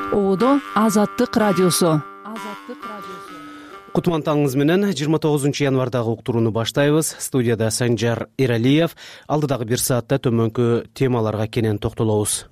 Оодо Азаттык радиосу. Кутмантаңыз менен 29 январдагы уктурууну баштайбыз. Студияда Санжар Эралиев. Алдыдагы бир саатта төмөнкү темаларга кенен токтолобуз.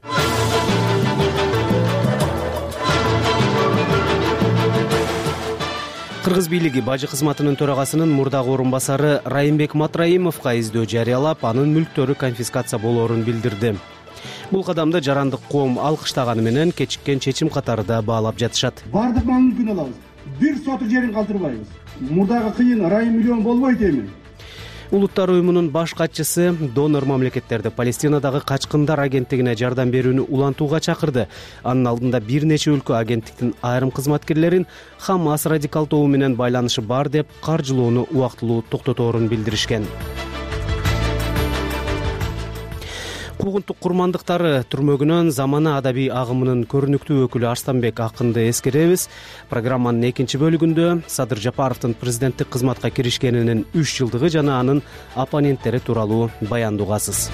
Кыргыз бийлиги бажы кызматынын төрагасынын мурдагы орун басары Райымбек Матраимовго издөө жарыялап, анын мүлктөрү конфискация болоорун билдирди. Бул кадамды жарандык коом алкыштаганы менен кечиккен чечим катары да баалап жатышат. Бардык мүмкүн алабыз. Бир сотук жерин калтырбайбыз. Мурдагы кыйын райым миллион болбойт эми. Улуттар уюмунун баш катчысы донор мамлекеттерди Палестинадагы качкындар агенттигине жардам берүүнү улантууга чакырды. Анын алдында бир нече өлкө агенттиктин айрым кызматкерлерин Хамас радикал тобу менен байланышы бар деп каржылоону убактылуу токтоторун билдиришкен. Куугунтук курмандыктары түрмөгүнөн замана адабий агымынын көрүнүктүү өкүлү Арстанбек Акынды эскеребиз. Программанын экинчи бөлүгүндө Садыр Жапаровдун президенттик кызматка киришкенинин 3 жылдыгы жана анын оппоненттери тууралуу баянды угасыз.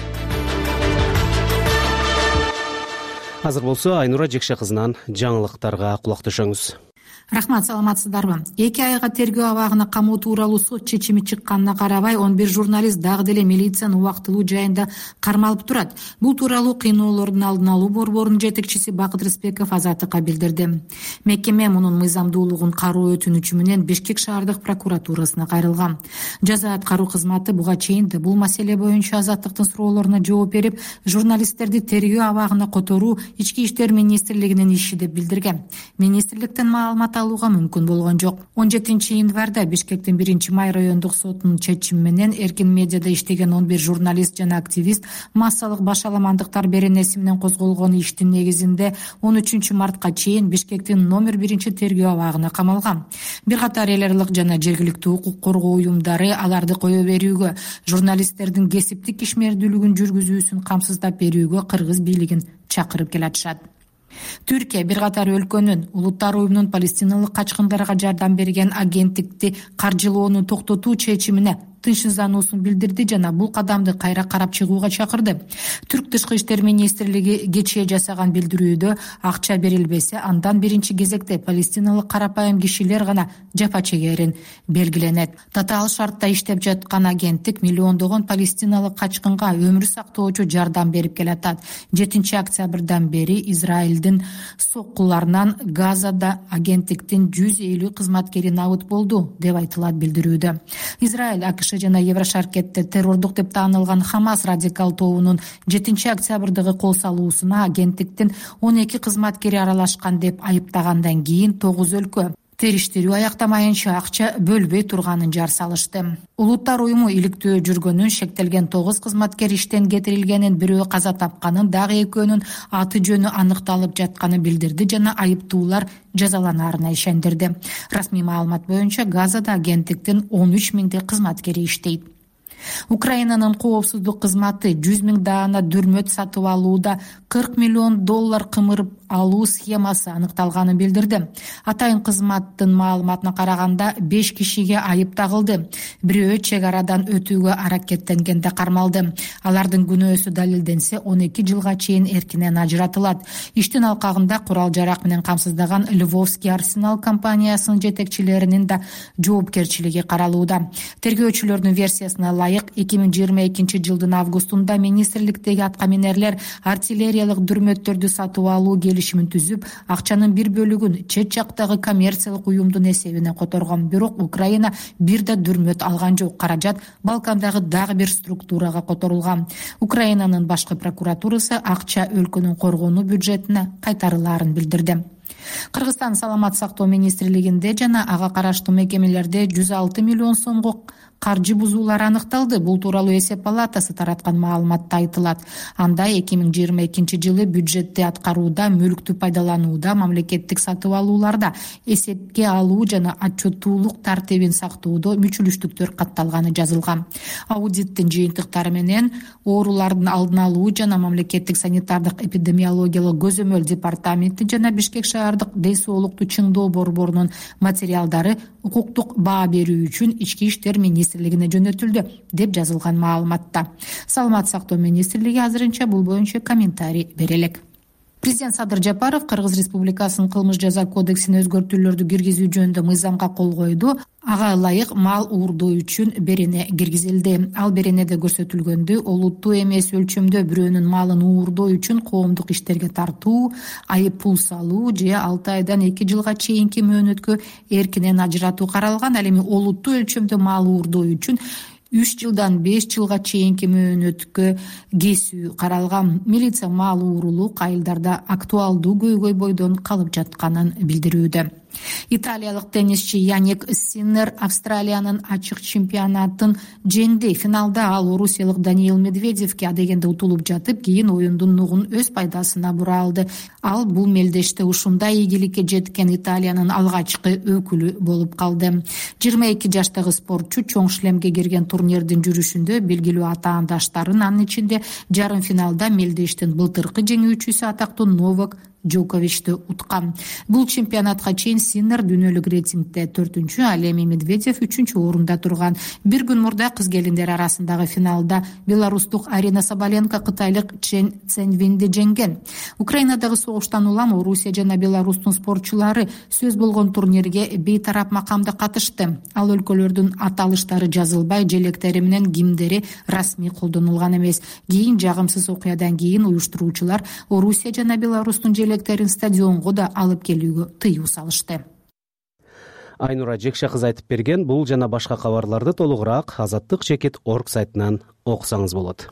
Азыр болсо Айнура Жекше кызынан жаңылыктарга кулак төшөңүз. Рахмат, саламатсыздарбы? 2 айга тергөө абагына камоо тууралуу сот чечими чыкканына карабай 11 журналист дагы деле милициянын убактылуу жайында кармалып турат. Бул тууралуу кыйноолордун алдын алуу борборунун жетекчиси Бакыт Рыспеков Азаттыкка билдирди. Мекеме мунун мыйзамдуулугун кароо өтүнүчү менен Бишкек шаардык прокуратурасына кайрылган. Жаза аткаруу кызматы буга чейин да бул маселе боюнча Азаттыктын суроолоруна жооп берип, журналисттерди тергөө абагына которуу Ички иштер министрлигинин иши деп билдирген. Министрликтен маалымат алууга мүмкүн болгон жок. 17 январда Бишкектин 1-май райондук сотунун чечими менен эркин медиада иштеген 11 журналист жана активист массалык башаламандыктар беренеси менен козголгон иштин негизинде 13 мартка чейин Бишкектин номер 1 тергөө абагына камалган. Бир катар эл аралык жана жергиликтүү укук коргоо уюмдары аларды кое берүүгө, журналисттердин кесиптик ишмердүүлүгүн жүргүзүүсүн камсыздап берүүгө кыргыз бийлигин чакырып келатышат. Түркия бир катар өлкөнүн улуттар уюмунун палестиналык качкындарга жардам берген агенттикти каржылоону токтотуу чечимине тынчсыздануусун билдирди жана бул кадамды кайра карап чыгууга чакырды. Түрк тышкы иштер министрлиги кечээ жасаган билдирүүдө акча берилбесе, андан биринчи кезекте палестиналык карапайым кишилер гана жапа чегерин белгиленет. Татаал шартта иштеп жаткан агенттик миллиондогон палестиналык качкынга өмүр сактоочу жардам берип келатат. 7 октябрдан бери Израилдин соккуларынан Газада агенттиктин 150 кызматкери набыт болду деп айтылат билдирүүдө. Израиль, АКШ жана Еврошаркетте террордук деп таанылган Хамас радикал тобунун 7 октябрдагы кол салуусуна агенттиктин 12 кызматкери аралашкан деп айыптагандан кийин 9 өлкө териштирүү аяктамайынча акча бөлбөй турганын жар салышты. Улуттар уюму иликтөө жүргөнүн, шектелген 9 кызматкер иштен кетирилгенин, бирөө каза тапканын, дагы экөөнүн аты жөнү аныкталып жатканын билдирди жана айыптуулар жазаланаарына ишендирди. Расмий маалымат боюнча Газада агенттиктин 13 миңдей кызматкери иштейт. Украинанын коопсуздук кызматы 100 000 даана дүрмөт сатып алууда $40 миллион кымырып алуу схемасы аныкталганын билдирди. Атайын кызматтын маалыматына караганда 5 кишиге айып тагылды. Бирөө чек арадан өтүүгө аракеттенгенде кармалды. Алардын күнөөсү далилденсе 12 жылга чейин эркинен ажыратылат. Иштин алкагында курал жарак менен камсыздаган Львовский Арсенал компаниясынын жетекчилеринин да жоопкерчилиги каралууда. Тергөөчүлөрдүн версиясына ылайык 2022 жылдын августунда министрликтеги аткаминерлер артиллериялык дүрмөттөрдү сатып алуу келишимин түзүп, акчанын бир бөлүгүн чет жактагы коммерциялык уюмдун эсебине которгон. Бирок Украина бир да дүрмөт алган жок. Каражат Балкандагы дагы бир структурага которулган. Украинанын башкы прокуратурасы акча өлкөнүн коргонуу бюджетине кайтарылаарын билдирди. Кыргызстан саламат сактоо министрлигинде жана ага караштуу мекемелерде 106 миллион сомго каржы бузуулар аныкталды. Бул тууралуу эсеп палатасы тараткан маалыматта айтылат. Анда 2022 жылы бюджетти аткарууда, мүлктү пайдаланууда, мамлекеттик сатып алууларда эсепке алуу жана отчеттуулук тартибин сактоодо мүчүлүштүктөр катталганы жазылган. Аудиттин жыйынтыктары менен оорулардын алдын алуу жана мамлекеттик санитардык эпидемиологиялык көзөмөл департаменти жана Бишкек шаардык дей соолукту чыңдоо борборунун материалдары укуктук баа берүү үчүн Ички иштер министрлигине жөнөтүлдү деп жазылган маалыматта. Саламат сактоо министрлиги азырынча бул боюнча комментарий бере элек. Президент Садыр Жапаров Кыргыз Республикасынын кылмыш жаза кодексине өзгөртүүлөрдү киргизүү жөнүндө мыйзамга кол койду. Ага ылайык мал уурдоо үчүн берене киргизилди. Ал беренеде көрсөтүлгөндөй олуттуу эмес өлчөмдө бирөөнүн малын уурдоо үчүн коомдук иштерге тартуу, айып пул салуу же 6 айдан 2 жылга чейинки мөөнөткө эркинен ажыратуу каралган. Ал эми олуттуу өлчөмдө мал уурдоо үчүн 3 жылдан 5 жылга чейинки мөөнөткө кесүү каралган. Милиция мал уурулук айылдарда актуалдуу көйгөй бойдон калып жатканын билдирүүдө. Италиялык теннисчи Яник Синнер Австралиянын ачык чемпионатын жеңди. Финалда ал орусиялык Даниил Медведевке адегенде утулуп жатып, кийин оюндун нугун өз пайдасына бура алды. Ал бул мелдеште ушундай ийгиликке жеткен Италиянын алгачкы өкүлү болуп калды. 22 жаштагы спортчу чоң шлемге кирген турнирдин жүрүшүндө белгилүү атаандаштарын, анын ичинде жарым финалда мелдештин былтыркы жеңүүчүсү атактуу Новак Джоковичти уткан. Бул чемпионатка чейин Синнер дүйнөлүк рейтингде 4-чү, ал эми Медведев 3-чү орунда турган. Bir күн мурда кыз келиндер арасындагы финалда беларустук Арина Соболенко кытайлык Чен Цэнвинди жеңген. Украинадагы согуштан улам Орусия жана Беларустун спортчулары сөз болгон турнирге бейтарап макамда катышты. Ал өлкөлөрдүн аталыштары жазылбай, желектери менен гимндери расмий колдонулган эмес. Кийин жагымсыз окуядан кийин уюштуруучулар Орусия жана Беларустун желектерин стадионго да алып келүүгө тыюу салышты. Айнура Жекше кызы айтып берген. Бул жана башка кабарларды толугураак azattik.org сайтынан окусаңыз болот.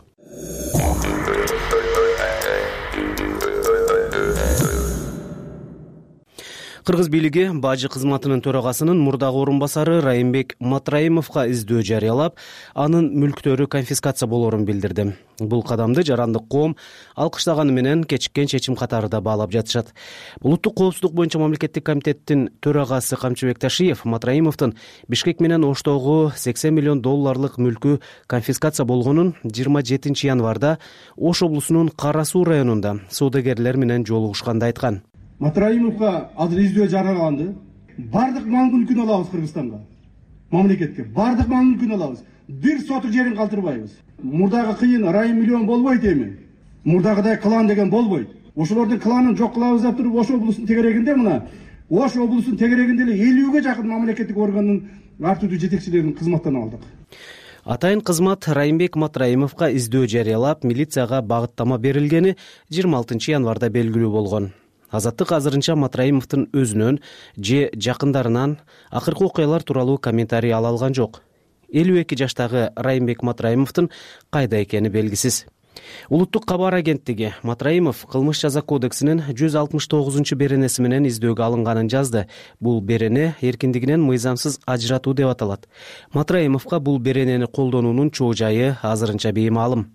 Кыргыз бийлиги бажы кызматынын төрагасынын мурдагы орун басары Райымбек Матраимовго издөө жарыялап, анын мүлктөрү конфискация болорун билдирди. Бул кадамды жарандык коом алкыштаганы менен кечиккен чечим катары да баалап жатышат. Улуттук коопсуздук боюнча мамлекеттик комитеттин төрагасы Камчыбек Ташиев Матраимовдун Бишкек менен Оштогу $80 миллион мүлкү конфискация болгонун 27 январда Ош облусунун Кара Суу районунда соодагерлер менен жолугушканда айткан. Матраимовга азыр издөө жарыяланды. Бардык мал мүлкүн алабыз Кыргызстанга. Мамлекетке бардык мал мүлкүн алабыз. Бир сотук жерин калтырбайбыз. Мурдагы кыйын райым миллион болбойт эми. Мурдагыдай клан деген болбойт. Ошолордун кланын жок кылабыз деп туруп Ош облусунун тегерегинде мына Ош облусунун тегерегинде эле 50ге жакын мамлекеттик органдын артүдүү жетекчилерин кызматтан алдык. Атайын кызмат Райымбек Матраимовго издөө жарыялап, милицияга багыттама берилгени 26 январда белгилүү болгон. Азаттык азырынча Матраимовдун өзүнөн же жакындарынан акыркы окуялар тууралуу комментарий ала алган жок. 52 жаштагы Райымбек Матраимовдун кайда экени белгисиз. Улуттук кабар агенттиги Матраимов кылмыш жаза кодексинин 169 беренеси менен издөөгө алынганын жазды. Бул берене эркиндигинен мыйзамсыз ажыратуу деп аталат. Матраимовго бул беренени колдонуунун чоо жайы азырынча беймаалым.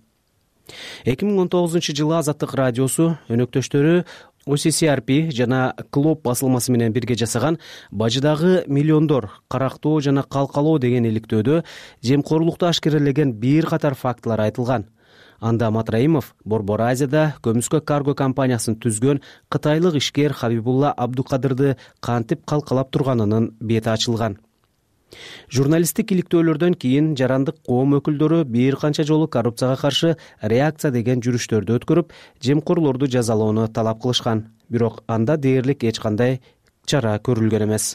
2019 жылы Азаттык радиосу өнөктөштөрү OCCRP жана Клоп басылмасы менен бирге жасаган бажыдагы миллиондор карактоо жана калкалоо деген иликтөөдө жемкорлукту ашкерелеген бир катар фактылар айтылган. Анда Матраимов Борбор Азияда көмүскө карго компаниясын түзгөн кытайлык ишкер Хабибулла Абдукадырды кантип калкалап турганынын бети ачылган. Журналисттик иликтөөлөрдөн кийин жарандык коом өкүлдөрү бир канча жолу коррупцияга каршы реакция деген жүрүштөрдү өткөрүп, жемкорлорду жазалоону талап кылышкан. Бирок анда дээрлик эч кандай чара көрүлгөн эмес.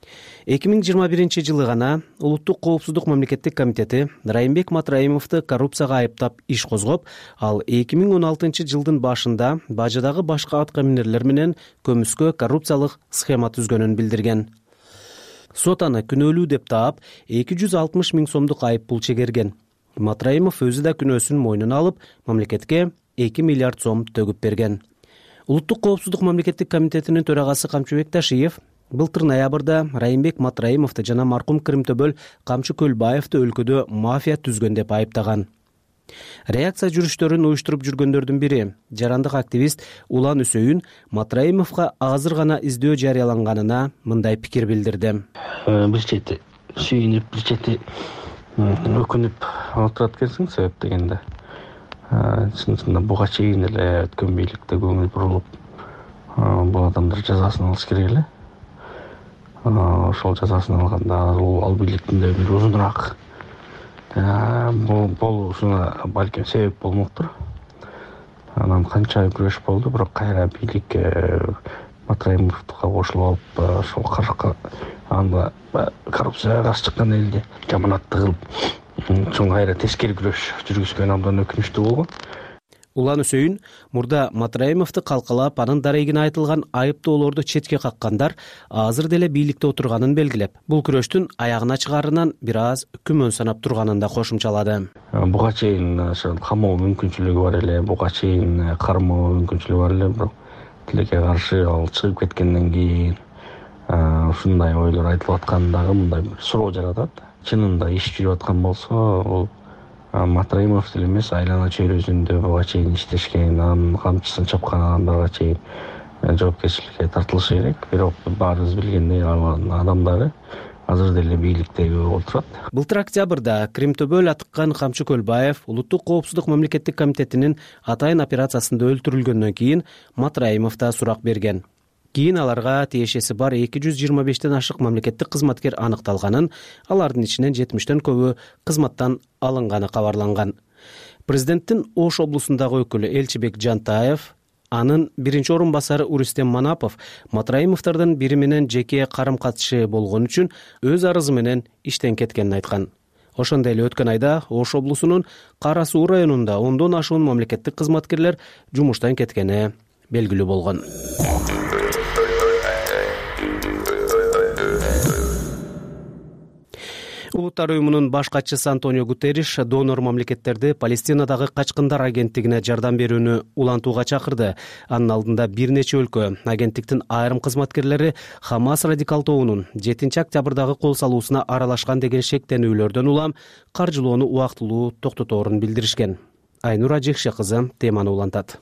2021 жылы гана Улуттук коопсуздук мамлекеттик комитети Райымбек Матраимовду коррупцияга айыптап иш козгоп, ал 2016 жылдын башында бажыдагы башка аткаминерлер менен көмүскө коррупциялык схема түзгөнүн билдирген. Сот аны күнөөлүү деп таап, 260 миң сомдук айып пул чегерген. Матраимов өзү да күнөөсүн мойнуна алып, мамлекетке 2 миллиард сом төгүп берген. Улуттук коопсуздук мамлекеттик комитетинин төрагасы Камчыбек Ташиев былтыр ноябрда Райымбек Матраимовду жана маркум Кырымтөбөл Камчы Көлбаевди өлкөдө мафия түзгөн деп айыптаган. Реакция жүрүштөрүн уюштуруп жүргөндөрдүн бири, жарандык активист Улан Үсөйүн Матраимовго азыр гана издөө жарыяланганына мындай пикир билдирди. Бир чети сүйүнүп, бир чети өкүнүп отурат экенсиң себеп дегенде. Чынында буга чейин эле өткөн бийликте көңүл бурулуп, бул адамдар жазасын алыш керек эле. Ошол жазасын алганда ал бийликтин да өмүрү uzunroq болушуна балким себеп болмоктур. Анан канча күрөш болду, бирок кайра бийлик Матраимовго кошулуп алып, ошол каракка анда коррупцияга каршы чыккан элди жаманатты кылып, чоң кайра тескери күрөш жүргүзгөн абдан өкүнүчтүү болгон. Улан Үсөйүн мурда Матраимовду калкалап, анын дарегине айтылган айыптоолорду четке каккандар азыр деле бийликте отурганын белгилеп, бул күрөштүн аягына чыгаарынан бир аз күмөн санап турганын да кошумчалады. Буга чейин камоо мүмкүнчүлүгү бар эле, буга чейин кармоо мүмкүнчүлүгү бар эле, бирок тилекке каршы ал чыгып кеткенден кийин ушундай ойлор айтылып аткандагы мындай бир суроо жаратат. Чынында иш жүрүп аткан болсо, бул Матраимов деле эмес, айлана чөйрөсүндө буга чейин иштешкен, анын камчысын чапкан адамдарга чейин жоопкерчиликке тартылышы керек. Бирок баарыбыз билгендей, алардын адамдары азыр деле бийликтеги отурат. Былтыр октябрда Кримтөбөл Атыккан Камчы Көлбаев Улуттук коопсуздук мамлекеттик комитетинин атайын операциясында өлтүрүлгөндөн кийин Матраимов да сурак берген. Кийин аларга тиешеси бар 225тен ашык мамлекеттик кызматкер аныкталганын, алардын ичинен 70тен көбү кызматтан алынганы кабарланган. Президенттин Ош облусундагы өкүлү Элчибек Жантаев, анын биринчи орун басары Урустем Манапов Матраимовдордун бири менен жеке карым-катышы болгон үчүн өз арызы менен иштен кеткенин айткан. Ошондой эле өткөн айда Ош облусунун Кара Суу районунда 10дон ашуун мамлекеттик кызматкерлер жумуштан кеткени белгилүү болгон. Улуттар уюмунун баш катчысы Антонио Гутерриш донор мамлекеттерди Палестинадагы качкындар агенттигине жардам берүүнү улантууга чакырды. Анын алдында бир нече өлкө агенттиктин айрым кызматкерлери Хамас радикал тобунун 7 октябрдагы кол салуусуна аралашкан деген шектенүүлөрдөн улам каржылоону убактылуу токтоторун билдиришкен. Айнура Жекше кызы теманы улантат.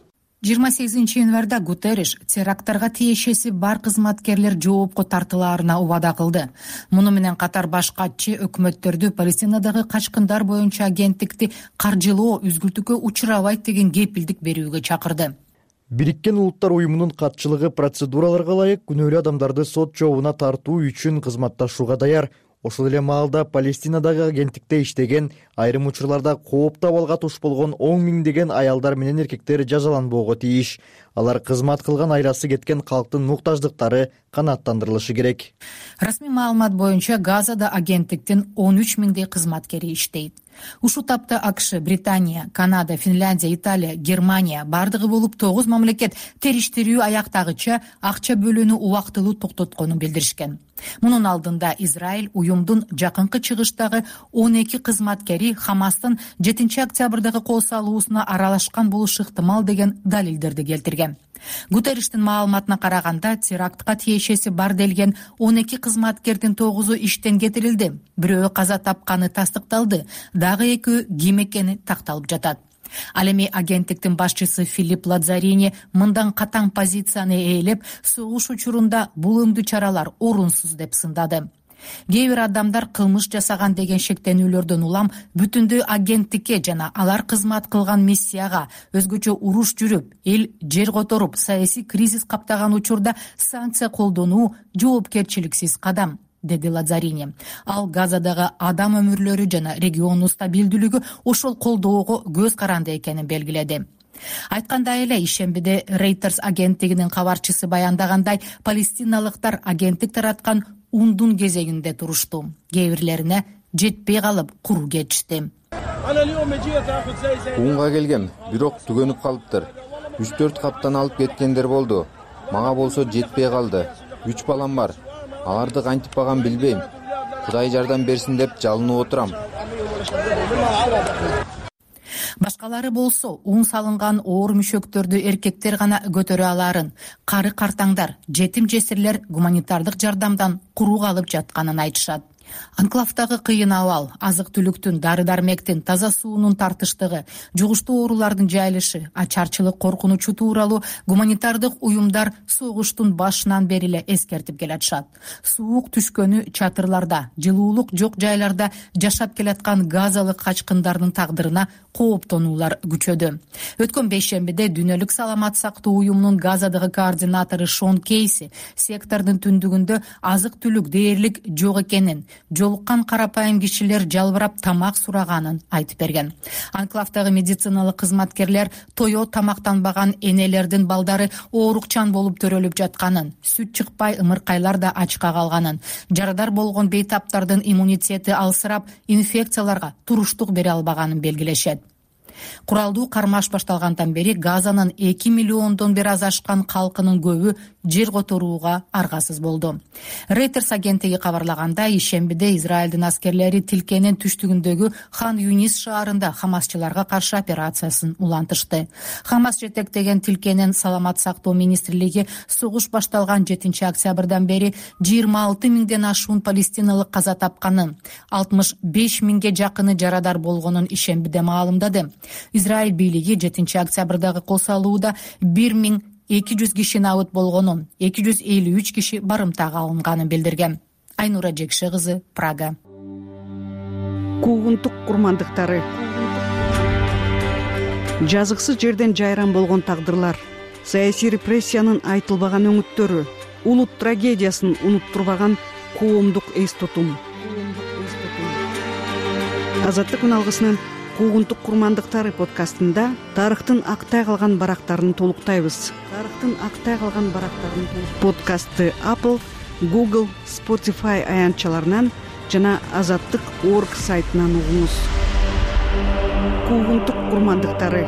28 январда Гутерриш теракттарга тиешеси бар кызматкерлер жоопко тартылаарына убада кылды. Муну менен катар баш катчы өкмөттөрдү Палестинадагы качкындар боюнча агенттикти каржылоо үзгүлтүккө учурабайт деген кепилдик берүүгө чакырды. Бириккен Улуттар уюмунун катчылыгы процедураларга ылайык күнөөлүү адамдарды сот жообуна тартуу үчүн кызматташууга даяр. Ошол эле маалда Палестинадагы агенттикте иштеген, айрым учурларда кооптуу абалга туш болгон 10 миңдеген аялдар менен эркектер жазаланбоого тийиш. Алар кызмат кылган айласы кеткен калктын муктаждыктары канааттандырылышы керек. Расмий маалымат боюнча Газада агенттиктин 13 миңдей кызматкери иштейт. Ушул тапта АКШ, Британия, Канада, Финляндия, Италия, Германия бардыгы болуп 9 мамлекет териштирүү аяктагыча акча бөлүүнү убактылуу токтотконун билдиришкен. Мунун алдында Израиль уюмдун жакынкы чыгыштагы 12 кызматкери Хамастын 7 октябрдагы кол салуусуна аралашкан болушу ыктымал деген далилдерди келтирген. Гутерриштин маалыматына караганда, терактка тиешеси бар делген 12 кызматкердин 9-у иштен кетирилди. Бирөө каза тапканы тастыкталды, дагы 2 ким экени такталып жатат. Ал эми агенттиктин башчысы Филипп Лазарини мындан катаң позицияны ээлеп, согуш учурунда бул өңдүү чаралар орунсуз деп сындады. Кээ бир адамдар кылмыш жасаган деген шектенүүлөрдөн улам бүтүндөй агенттикке жана алар кызмат кылган миссияга өзгөчө уруш жүрүп, эл жер которуп, саясий кризис каптаган учурда санкция колдонуу жоопкерчиликсиз кадам, деди Лазарини. Ал Газадагы адам өмүрлөрү жана региондун стабилдүүлүгү ошол колдоого көз каранды экенин белгиледи. Айткандай эле, ишембиде Reuters агенттигинин кабарчысы баяндагандай, палестиналыктар агенттик тараткан ундун кезегинде турушту. Кээ бирлерине жетпей калып куру кетишти. Унга келгем, бирок түгөнүп калыптыр. 3-4 каптан алып кеткендер болду. Мага болсо жетпей калды. 3 балам бар. Аларды кантип багам билбейм. Кудай жардам берсин деп жалынып отурам. Башкалары болсо ун салынган оор мүшөктөрдү эркектер гана көтөрө аларын, кары картаңдар, жетим жесирлер гуманитардык жардамдан куру калып жатканын айтышат. Анклавдагы кыйын абал, азык-түлүктүн, дары-дармектин, таза суунун тартыштыгы, жугуштуу оорулардын жайылышы, ачарчылык коркунучу тууралуу гуманитардык уюмдар согуштун башынан бери эле эскертип келатышат. Суук түшкөнү чатырларда, жылуулук жок жайларда жашап келаткан газалык качкындардын тагдырына кооптонуулар күчөдү. Өткөн бейшембиде Дүйнөлүк саламат сактоо уюмунун Газадагы координатору Шон Кейси сектордун түндүгүндө азык-түлүк дээрлик жок экенин, жолуккан карапайым кишилер жалбырап тамак сураганын айтып берген. Анклавдагы медициналык кызматкерлер тое тамактанбаган энелердин балдары оорукчан болуп төрөлүп жатканын, сүт чыкпай ымыркайлар да ачка калганын, жарадар болгон бейтаптардын иммунитети алсырап, инфекцияларга туруштук бере албаганын белгилешет. Куралдуу кармаш башталгандан бери Газанын 2 миллиондон бир аз ашкан калкынын көбү жер которууга аргасыз болду. Reuters агенттиги кабарлагандай, ишембиде Израилдин аскерлери тилкенин түштүгүндөгү Хан Юнис шаарында хамасчыларга каршы операциясын улантышты. Хамас жетектеген тилкенин саламат сактоо министрлиги согуш башталган 7 октябрдан бери 26 миңден ашуун палестиналык каза тапканын, 65 миңге жакыны жарадар болгонун ишембиде маалымдады. Израиль бийлиги 7 октябрдагы кол салууда 1200 киши набыт болгонун, 253 киши барымтага алынганын билдирген. Айнура Жекше кызы, Прага. Куугунтук курмандыктары. Жазыксыз жерден жайран болгон тагдырлар, саясий репрессиянын айтылбаган өңүттөрү, улут трагедиясын унуттурбаган коомдук эс тутум. Азаттык үналгысынын Куугунтук курмандыктары подкастында тарыхтын актай калган барактарын толуктайбыз. Подкастты Apple, Google, Spotify аянтчаларынан жана Азаттык.org сайтынан угуңуз. Куугунтук курмандыктары.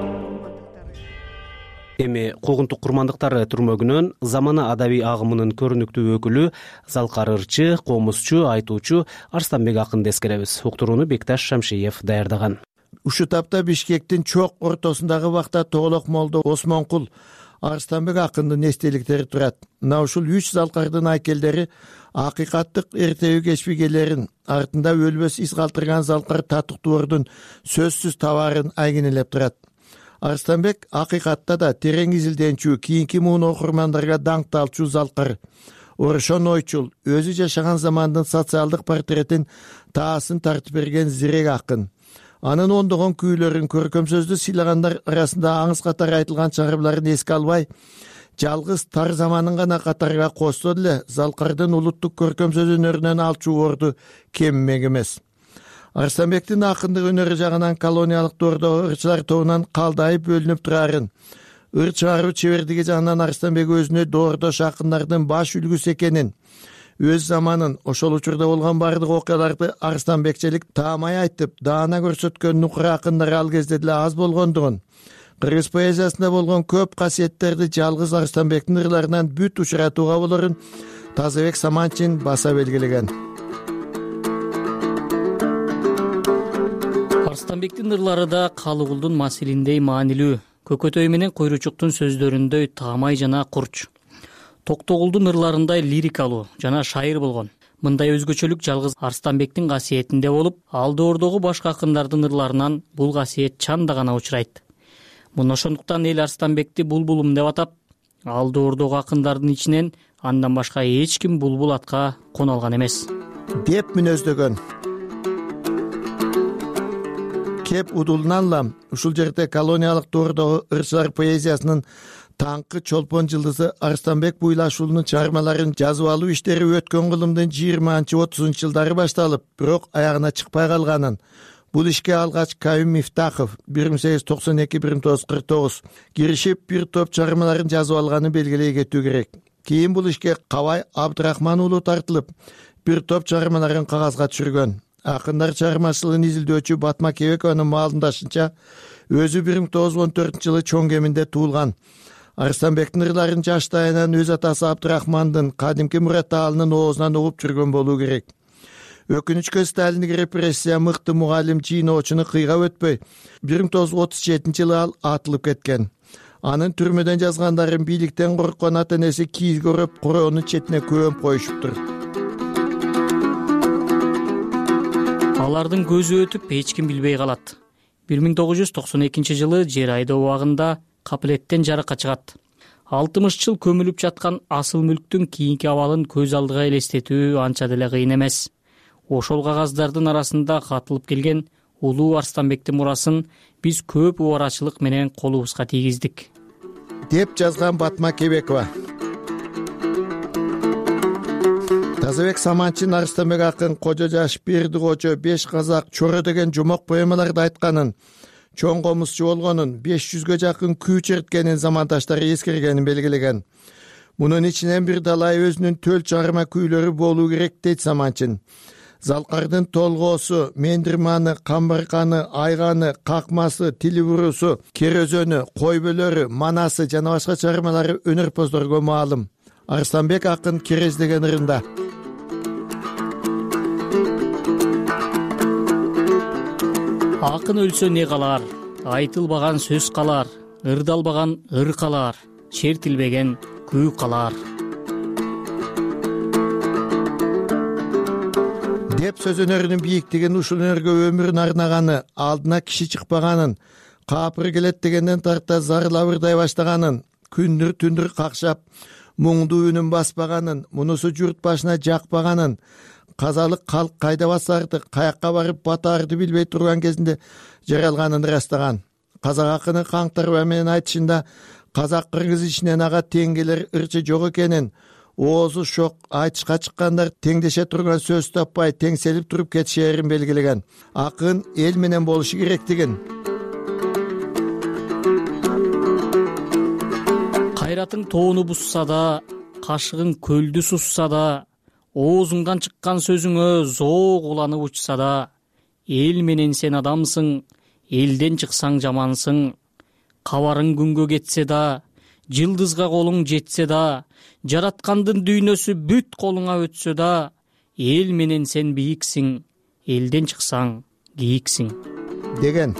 Эми куугунтук курмандыктары түрмөгүнөн замана адабий агымынын көрүнүктүү өкүлү, залкар ырчы, комузчу, айтуучу Арстанбек акынды эскеребиз. Уктурууну Бекташ Шамшиев даярдаган. Ушул тапта Бишкектин чок ортосундагы убакта тоголок молдо Осмонкул Арстанбек акындын эстеликтери турат. Мына ушул 3 залкардын айкелдери акыйкаттык эртеби кечпигелерин, артында өлбөс из калтырган залкар татыктуордун сөзсүз табарын айгинелеп турат. Арстанбек акыйкатта да терең изилденчү, кийинки муун окурмандарга даңкталчу залкар. Орошон ойчул, өзү жашаган замандын социалдык портретин таасын тартып берген зирек акын. Анын ондогон күүлөрүн, көркөм сөздү сыйлагандар арасында аңыз катары айтылган чыгармаларын эске албай, жалгыз тар заманын гана катарга косто деле залкардын улуттук көркөм сөз өнөрүнөн алчу орду кеммек эмес. Арстанбектин акындык өнөрү жагынан колониялык доордогу ырчылар тобунан калдайып бөлүнүп турарын, ыр чыгаруу чебердиги жагынан Арстанбек өзүнө доордош акындардын баш үлгүсү экенин, өз заманын, ошол учурда болгон бардык окуяларды Арстанбекчелик таамай айтып, даана көрсөткөн нукура акындар ал кезде деле аз болгондугун, кыргыз поэзиясында болгон көп касиеттерди жалгыз Арстанбектин ырларынан бүт учуратууга болорун Тазабек Саманчин баса белгилеген. Арстанбектин ырлары да Калыгулдун маселиндей маанилүү, Көкөтөй менен Койручуктун сөздөрүндөй таамай жана курч. Токтогулдун ырларындай лирикалуу жана шайыр болгон. Мындай өзгөчөлүк жалгыз Арстанбектин касиетинде болуп, ал доордогу башка акындардын ырларынан бул касиет чанда гана учурайт. Муну ошондуктан эл Арстанбекти булбулум деп атап, ал доордогу акындардын ичинен андан башка эч ким булбул атка кона алган эмес деп мүнөздөгөн. Кеп удулнанлам, ушул жерде колониялык доордогу ырчылар поэзиясынын таңкы чолпон жылдызы Арстанбек Буйлашуулунун чыгармаларын жазып алуу иштери өткөн кылымдын 20-30 жылдары башталып, бирок аягына чыкпай калганын, бул ишке алгач Каюм Мифтахов 1892-1949 киришип бир топ чыгармаларын жазып алганын белгилей кетүү керек. Кийин бул ишке Кабай Абдрахман уулу тартылып, бир топ чыгармаларын кагазга түшүргөн. Акындар чыгармачылыгын изилдөөчү Батма Кебекованын маалымдашынча, өзү 1914 жылы чоң кеминде туулган. Арстанбектин ырларын жаштайынан өз атасы Абдрахмандын кадимки Мурат Аалынын оозунан угуп жүргөн болуу керек. Өкүнүчкө Сталиндик репрессия мыкты мугалим жийноочуну кыйга өтпөй, 1937 жылы ал атылып кеткен. Анын түрмөдөн жазгандарын бийликтен корккон ата-энеси кийиз көрүп, короонун четине көмүп коюшуптур. Алардын көзү өтүп эч ким билбей калат. 1992 жылы жер айдоо убагында капилеттен жарыкка чыгат. 60 жыл көмүлүп жаткан асыл мүлктүн кийинки абалын көз алдыга элестетүү анча деле кыйын эмес. Ошол кагаздардын арасында катылып келген улуу Арстанбектин мурасын биз көп убарачылык менен колубузга тийгиздик, деп жазган Батма Кебекова. Тазабек Саманчин Арыстанбек акын Кожо жаш Берди Кожо, Беш казак, Чоро деген жомок поэмаларда айтканын, чоң комузчу болгонун, 500ге жакын күү чырткенин замандаштары эскергенин белгилеген. Мунун ичинен бир далай өзүнүн төл чыгарма күүлөрү болуу керек дейт Саманчин. Залкардын толгоосу, Мендирманы, Камбарканы, Айганы, Какмасы, Тили бурусу, Керөзөнү, Кой бөлөрү, Манасы жана башка чыгармалары өнөрпоздорго маалым. Арыстанбек акын Керез деген ырында. Акын өлсө не калар, айтылбаган сөз калар, ырдалбаган ыр калар, чертилбеген күү калар. Деп сөз өнөрүнүн бийиктигин ушул өнөргө өмүрүн арнаганы, алдына киши чыкпаганын, капыр келет дегенден тарта зарлабырдай баштаганын, күндүр түндүр какшап, муңдуу үнүн баспаганын, мунусу журт башына жакпаганын, казалык калк кайда басарды, каякка барып батаарды билбей турган кезинде жаралганын ырастаган. Казак акыны Каңтарбай менен айтышында казак кыргыз ичинен ага тең келер ырчы жок экенин, оозу шок айтышка чыккандар теңдеше турган сөз таппай теңселип туруп кетишерин белгилеген. Акын эл менен болушу керектигин, Кайратың тоону бусса да, кашыгың көлдү сусса да, оозуңдан чыккан сөзүңө зоок уланып учса да, эл менен сен адамсың, элден чыксаң жамансың. Кабарың күнгө кетсе да, жылдызга колуң жетсе да, жараткандын дүйнөсү бүт колуңа өтсө да, эл менен сен бийиксиң, элден чыксаң кийиксиң деген.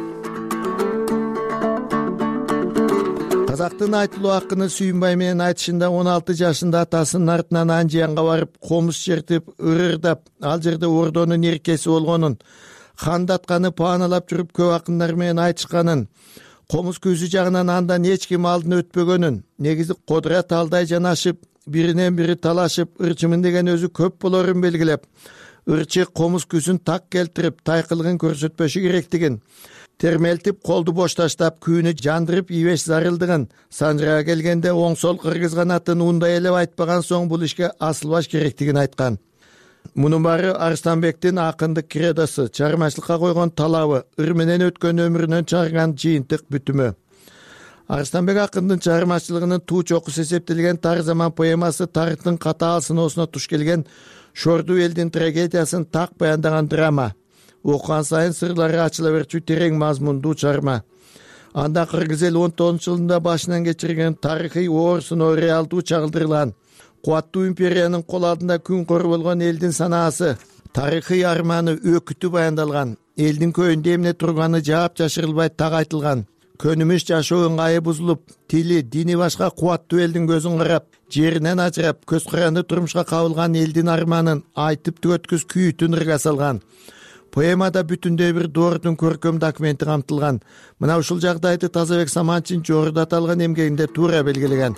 Казактын айтылуу акыны Сүйүнбай менен айтышында 16 жашында атасынын артынан Анжиянга барып, комуз чертип, ырырдап, ал жерде ордонун эркеси болгонун, хандатканы пааналап жүрүп көп акындар менен айтышканын, комуз көзү жагынан андан эч ким алдын өтпөгөнүн, негизи кодура талдай жанашып, биринен бири талашып, ырчымын деген өзү көп болорун белгилеп, ырчы комуз күзүн так келтирип, тайкылыгын көрсөтпөшү керектигин, термелтип, колду бош таштап, күүнү жандырып, ийбеш зарылдыгын, санжырага келгенде оң сол кыргыз канатын ундай элеп айтпаган соң бул ишке асылбаш керектигин айткан. Мунун баары Арыстанбектин акындык кредосу, чыгармачылыкка койгон талабы, ыр менен өткөн өмүрүнөн чыгарган жыйынтык бүтүмү. Арыстанбек акындын чыгармачылыгынын туу чокусу эсептелген Тар заман поэмасы тарыхтын катаал сыноосуна туш келген Шордуу элдин трагедиясын так баяндаган драма. Окуган сайын сырлары ачыла берчү терең мазмундуу чыгарма. Анда кыргыз эл 19-жылында башынан кечирген тарыхый оор сыноо реалдуу чагылдырылган. Кубаттуу империянын кол алдында күн кор болгон элдин санаасы, тарыхый арманы, өкүтү баяндалган. Элдин көйүндө эмне турганы жаап жашырылбай так айтылган. Көнүмүш жашоо ыңгайы бузулуп, тили, дини башка кубаттуу элдин көзүн карап, жеринен ажырап, көз каранды турмушка кабылган элдин арманын айтып түгөткүс күйүтүн ырга салган. Поэмада бүтүндөй бир доордун көркөм документи камтылган. Мына ушул жагдайды Тазабек Саманчин жогоруда аталган эмгегинде туура белгилеген.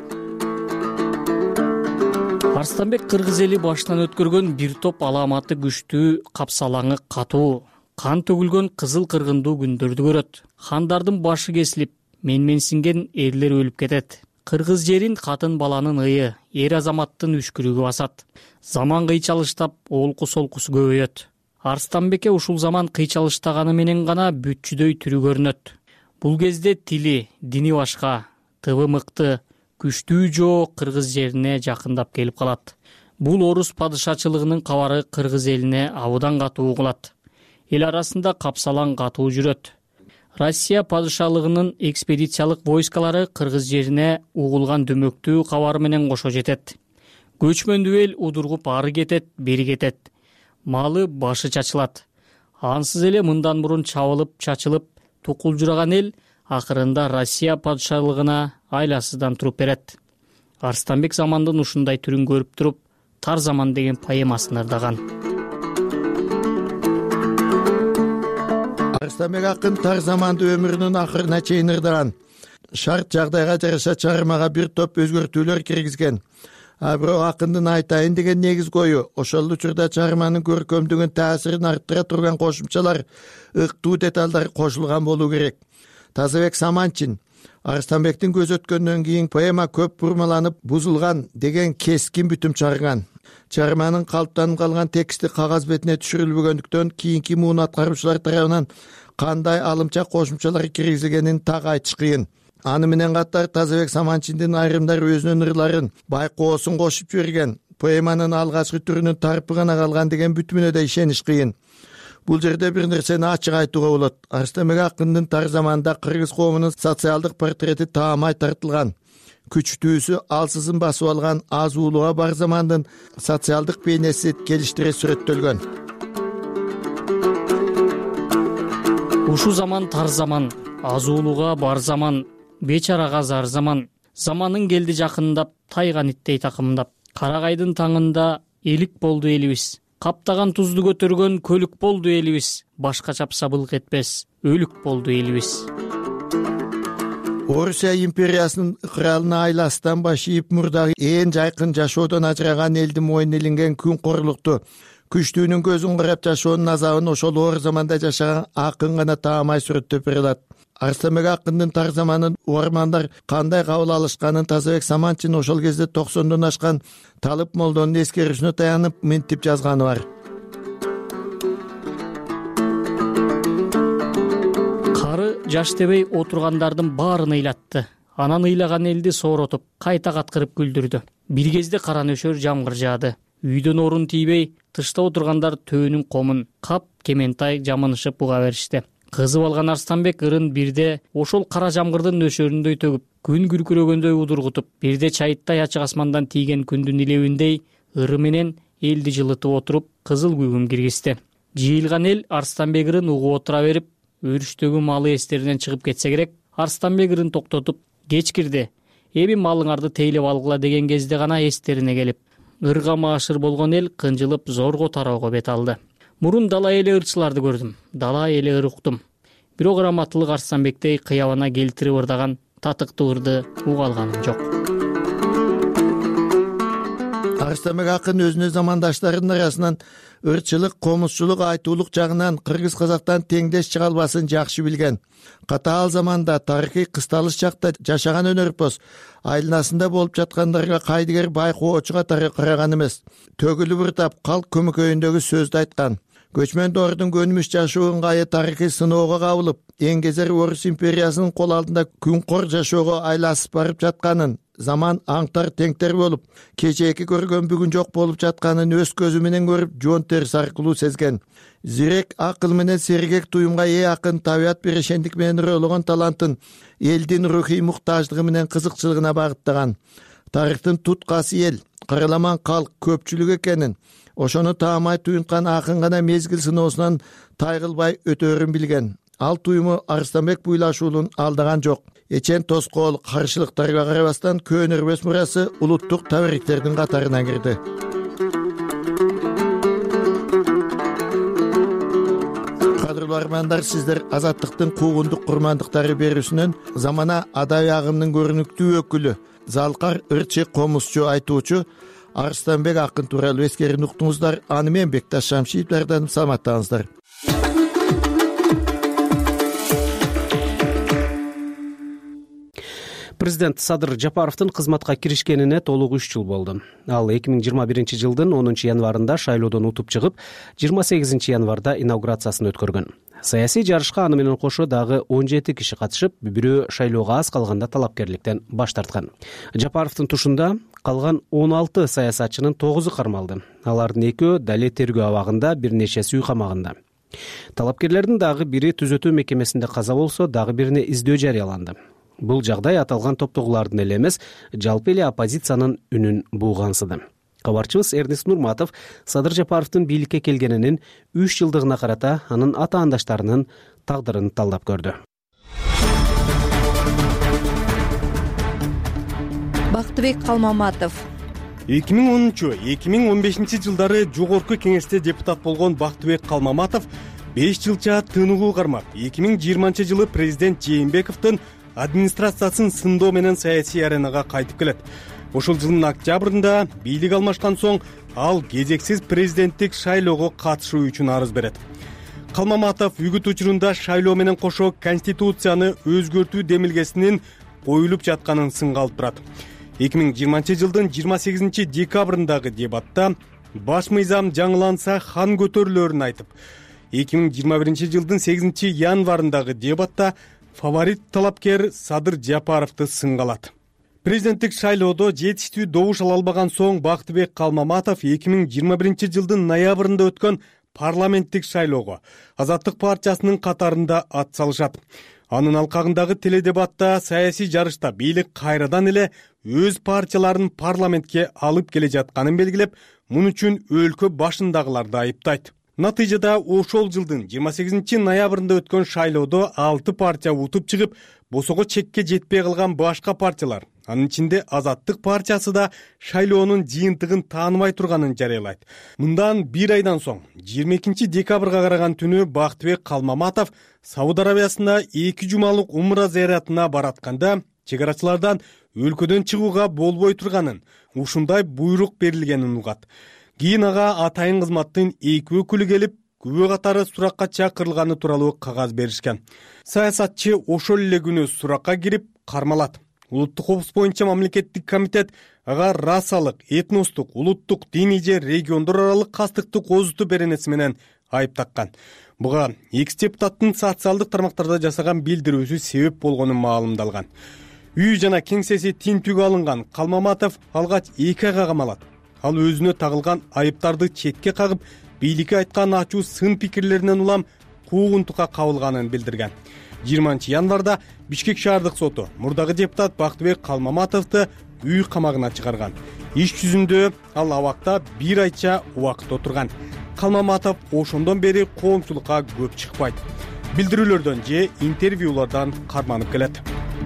Арыстанбек кыргыз эли башынан өткөргөн бир топ аламаты күчтүү, капсалаңы катуу, кан төгүлгөн кызыл кыргындуу күндөрдү көрөт. Хандардын башы кесилип, менменсинген эрлер өлүп кетет. Кыргыз жерин катын баланын ыйы, эр азаматтын үшкүрүгү басат. Заман кыйчалыштап, олку солкусу көбөйөт. Арыстанбекке ушул заман кыйчалыштаганы менен гана бүтчүдөй түрү көрүнөт. Бул кезде тили, дини башка, тыбы мыкты, күчтүү жоо кыргыз жерине жакындап келип калат. Бул орус падышачылыгынын кабары кыргыз элине абыдан катуу угулат. Эл арасында капсалаң катуу жүрөт. Россия падышалыгынын экспедициялык войскалары кыргыз жерине угулган дөмөктүү кабары менен кошо жетет. Көчмөндүү эл удургуп ары кетет, бери кетет. Малы башы чачылат. Ансыз эле мындан мурун чабылып, чачылып, тукулжураган эл акырында Россия падышалыгына айласыздан туруп берет. Арыстанбек замандын ушундай түрүн көрүп туруп, Тар заман деген поэмасын ырдаган. Арыстанбек акын Тар заманды өмүрүнүн акырына чейин ырдаган. Шарт жагдайга жараша чыгармага бир топ өзгөртүүлөр киргизген. Бирок акындын айтайын деген негиз кою, ошол учурда чыгарманын көркөмдүгүн таасирин арттыра турган кошумчалар, ыктуу деталдар кошулган болуу керек. Тазабек Саманчин Арыстанбектин көз өткөндөн кийин поэма көп бурмаланып, бузулган деген кескин бүтүм чыгарган. чыгарманын калыптанып калган тексти кагаз бетине түшүрүлбөгөндүктөн кийинки муун аткаруучулар тарабынан кандай алымча кошумчалар киргизилгенин так айтыш кыйын. Аны менен катар Тазабек Саманчиндин айрымдар өзүнүн ырларын байкоосун кошуп жиберген, поэманын алгачкы түрүнүн тарпы гана калган деген бүтүмүнө да ишениш кыйын. Бул жерде бир нерсени ачык айтууга болот. Арыстанбек акындын тар заманда кыргыз коомунун социалдык портрети таамай тартылган. Күчтүүсү алсызын басып алган аз уулуга бар замандын социалдык бейнеси келиштире сүрөттөлгөн. Ушу заман тар заман, аз уулуга бар заман, бечарага зар заман. Заманын келди жакындап, тайган иттей такымдап. Карагайдын таңында элик болду элибиз. Каптаган тузду көтөргөн көлүк болду элибиз. Башка чапса былк этпес, өлүк болду элибиз. Орусия империясынын ыкыралына айластан башыйып мурдагы ээн жайкын жашоодон ажыраган элдин мойнуна илинген күн корлукту, күчтүүнүн көзүн карап жашоонун азабын ошол оор заманда жашаган акын гана таамай сүрөттөп бере алат. Арыстанбек акындын тар заманын угармандар кандай кабыл алышканын Тазабек Саманчин ошол кезде 90дон ашкан Талып молдонун эскерүүсүнө таянып минтип жазганы бар. Кары жаш дебей отургандардын баарын ыйлатты. Анан ыйлаган элди сооротуп, кайта каткырып күлдүрдү. Бир кезде кара нөшөр жамгыр жаады. Үйдөн орун тийбей, тышта отургандар төөнүн комун кап кементай жамынышып буга беришти. Кызып алган Арыстанбек ырын бирде ошол кара жамгырдын нөшөрүндөй төгүп, күн күркүрөгөндөй удургутуп, бирде чайыттай ачык асмандан тийген күндүн илебиндей ыры менен элди жылытып отуруп, кызыл күйгүм киргизди. Жыйылган эл Арыстанбек ырын угуп отура берип, өрүштөгү малы эстеринен чыгып кетсе керек, Арыстанбек ырын токтотуп, кеч кирди, эми малыңарды тейлеп алгыла деген кезде гана эстерине келип, ырга маашыр болгон эл кынжылып зорго тароого бет алды. Мурун дала эли ырчыларды көрдүм, дала эли ыр уктум. Бирок раматтылык Арыстанбектей кыябына келтирип ырдаган татыктуу ырды уга алганым жок. Арыстанбек акын өзүнүн замандаштарынын арасынан ырчылык, комузчулук, айтуулук жагынан кыргыз казактан теңдеш чыга албасын жакшы билген. Катаал заманда тарыхый кысталыш чакта жашаган өнөрпоз айланасында болуп жаткандарга кайдыгер байкоочу катары караган эмес. Төгүлүп ыртап калк көмөкөйүндөгү сөздү айткан. Көчмөн доордун көнүмүш жашоо ыңгайы тарыхый сыноого кабылып, эңгезер Орус империясынын кол алдында күнкор жашоого айласып барып жатканын, заман аңтар теңтер болуп, кечээки көргөн бүгүн жок болуп жатканын өз көзү менен көрүп, жон терси аркылуу сезген. Зирек акыл менен сергек туюмга ээ акын табият бирешендик менен ырыологон талантын элдин рухий муктаждыгы менен кызыкчылыгына багыттаган. Тарыхтын туткасы эл, караламан калк көпчүлүк экенин, ошону таамай туюнткан акын гана мезгил сыноосунан тайгылбай өтөөрүн билген. Ал туюму Арыстанбек буйлашуулун алдаган жок. Эчен тоскоол каршылыктарга карабастан көөнөрбөс мурасы улуттук табариктердин катарына кирди. Кадырлуу армандар, сиздер Азаттыктын куугундук курмандыктары берүүсүнөн замана адабий агымдын көрүнүктүү өкүлү, залкар ырчы, комузчу, айтуучу Арыстанбек акын тууралуу эскерин уктуңуздар. Аны мен Бекташ Шамшиевлерден саламаттаңыздар. Президент Садыр Жапаровдун кызматка киришкенине толук 3 жыл болду. Ал 2021 жылдын 10 январында шайлоодон утуп чыгып, 28 январда инаугурациясын өткөргөн. Саясий жарышка аны менен кошо дагы 17 киши катышып, бирөө шайлоого аз калганда талапкерликтен баш тарткан. Жапаровдун тушунда калган 16 саясатчынын 9-у кармалды. Алардын 2-өө дале тергөө абагында, бир нечеси үй камагында. Талапкерлердин дагы бири түзөтүү мекемесинде каза болсо, дагы бирине издөө жарыяланды. Бул жагдай аталган топтогулардын эле эмес, жалпы эле оппозициянын үнүн бугансыды. Кабарчыбыз Эрнест Нурматов Садыр Жапаровдун бийликке келгенинин 3 жылдыгына карата анын ата-андаштарынын тагдырын талдап көрдү. Бактыбек Калмаматов 2010-2015 жылдары жогорку кеңеште депутат болгон Бактыбек Калмаматов 5 жылча тыныгуу кармап, 2020 жылы президент Жээнбековдун администрациясын сындоо менен саясий аренага кайтып келет. Ошол жылдын октябрында бийлик алмашкан соң ал кезексиз президенттик шайлоого катышуу үчүн арыз берет. Калмаматов үгүт учурунда шайлоо менен кошо конституцияны өзгөртүү демилгесинин коюлуп жатканын сынга алып турат. 2020 жылдын 28 декабрындагы дебатта баш мыйзам жаңыланса хан көтөрүлөрүн айтып, 2021 жылдын 8 январындагы дебатта фаворит талапкер Садыр Жапаровду сынга алат. Президенттик шайлоодо жетиштүү добуш ала албаган соң Бактыбек Калмаматов 2021 жылдын ноябрында өткөн парламенттик шайлоого Азаттык партиясынын катарында ат салышат. Анын алкагындагы теледебатта саясий жарышта бийлик кайрадан эле өз партияларын парламентке алып келе жатканын белгилеп, муну үчүн өлкө башындагыларды айыптайт. Натыйжада ошол жылдын 28 ноябрында өткөн шайлоодо 6 партия утуп чыгып, босого чекке жетпей калган башка партиялар, анын ичинде Азаттык партиясы да шайлоонун жыйынтыгын тааныбай турганын жарыялайт. Мындан бир айдан соң 22 декабрга караган түнү Бактыбек Калмаматов Сауд Арабиясына 2 жумалык умра зыяратына баратканда чек арачылардан өлкөдөн чыгууга болбой турганын, ушундай буйрук берилгенин угат. Кийин ага атайын кызматтын 2 өкүлү келип, күбө катары суракка чакырылганы тууралуу кагаз беришкен. Саясатчы ошол эле күнү суракка кирип кармалат. Улуттук коопсуздук боюнча мамлекеттик комитет ага расалык, этностук, улуттук, диний же региондор аралык кастыкты козутуу беренеси менен айып таккан. Буга экс-депутаттын социалдык тармактарда жасаган билдирүүсү себеп болгону маалымдалган. Үй жана кеңсеси тинтүүгө алынган Калмаматов алгач 2 айга камалат. Ал өзүнө тагылган айыптарды четке кагып, бийликке айткан ачуу сын пикирлеринен улам куугунтукка кабылганын билдирген. 20 январда Бишкек шаардык соту мурдагы депутат Бактыбек Калмаматовду үй камагына чыгарган. Иш жүзүндө ал абакта 1 айча убакыт отурган. Калмаматов ошондон бери коомчулукка көп чыкпайт. Билдирүүлөрдөн же интервьюлардан карманып келет.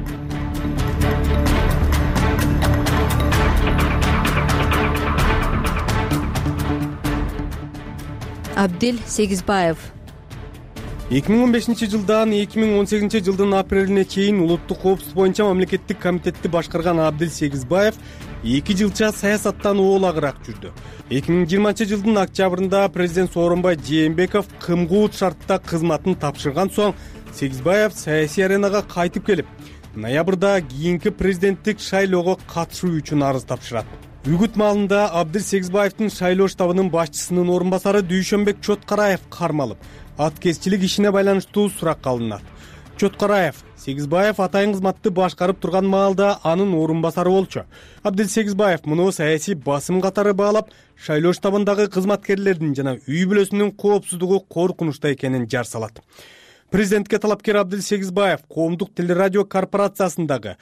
Абдил Сегизбаев. 2015 жылдан 2018 жылдын апрелине чейин улуттук коопсуздук боюнча мамлекеттик комитетти башкарган Абдил Сегизбаев 2 жылча саясаттан оолагыраак жүрдү. 2020 жылдын октябрында президент Сооронбай Жээнбеков кымгуут шартта кызматын тапшырган соң Сегизбаев саясий аренага кайтып келип, ноябрда кийинки президенттик шайлоого катышуу үчүн арыз тапшырат. Үгүт маалында Абдил Сегизбаевдин шайлоо штабынын башчысынын орун басары Дүйшөнбек Чоткараев кармалып, аткезчилик ишине байланыштуу суракка алынат. Чоткараев Сегизбаев атайын кызматты башкарып турган маалда анын орун басары болчу. Абдил Сегизбаев муну саясий басым катары баалап, шайлоо штабындагы кызматкерлердин жана үй бүлөсүнүн коопсуздугу коркунучта экенин жар салат. Президентке талапкер Абдил Сегизбаев коомдук телерадио корпорациясындагы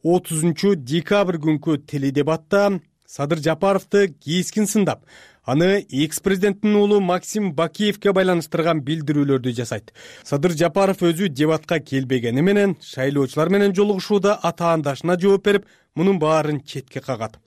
30 декабрь күнкү теледебатта Садыр Жапаровду кескин сындап, аны экс-президенттин уулу Максим Бакиевке байланыштырган билдирүүлөрдү жасайт. Садыр Жапаров өзү дебатка келбегени менен шайлоочулар менен жолугушууда атаандашына жооп берип, мунун баарын четке кагат.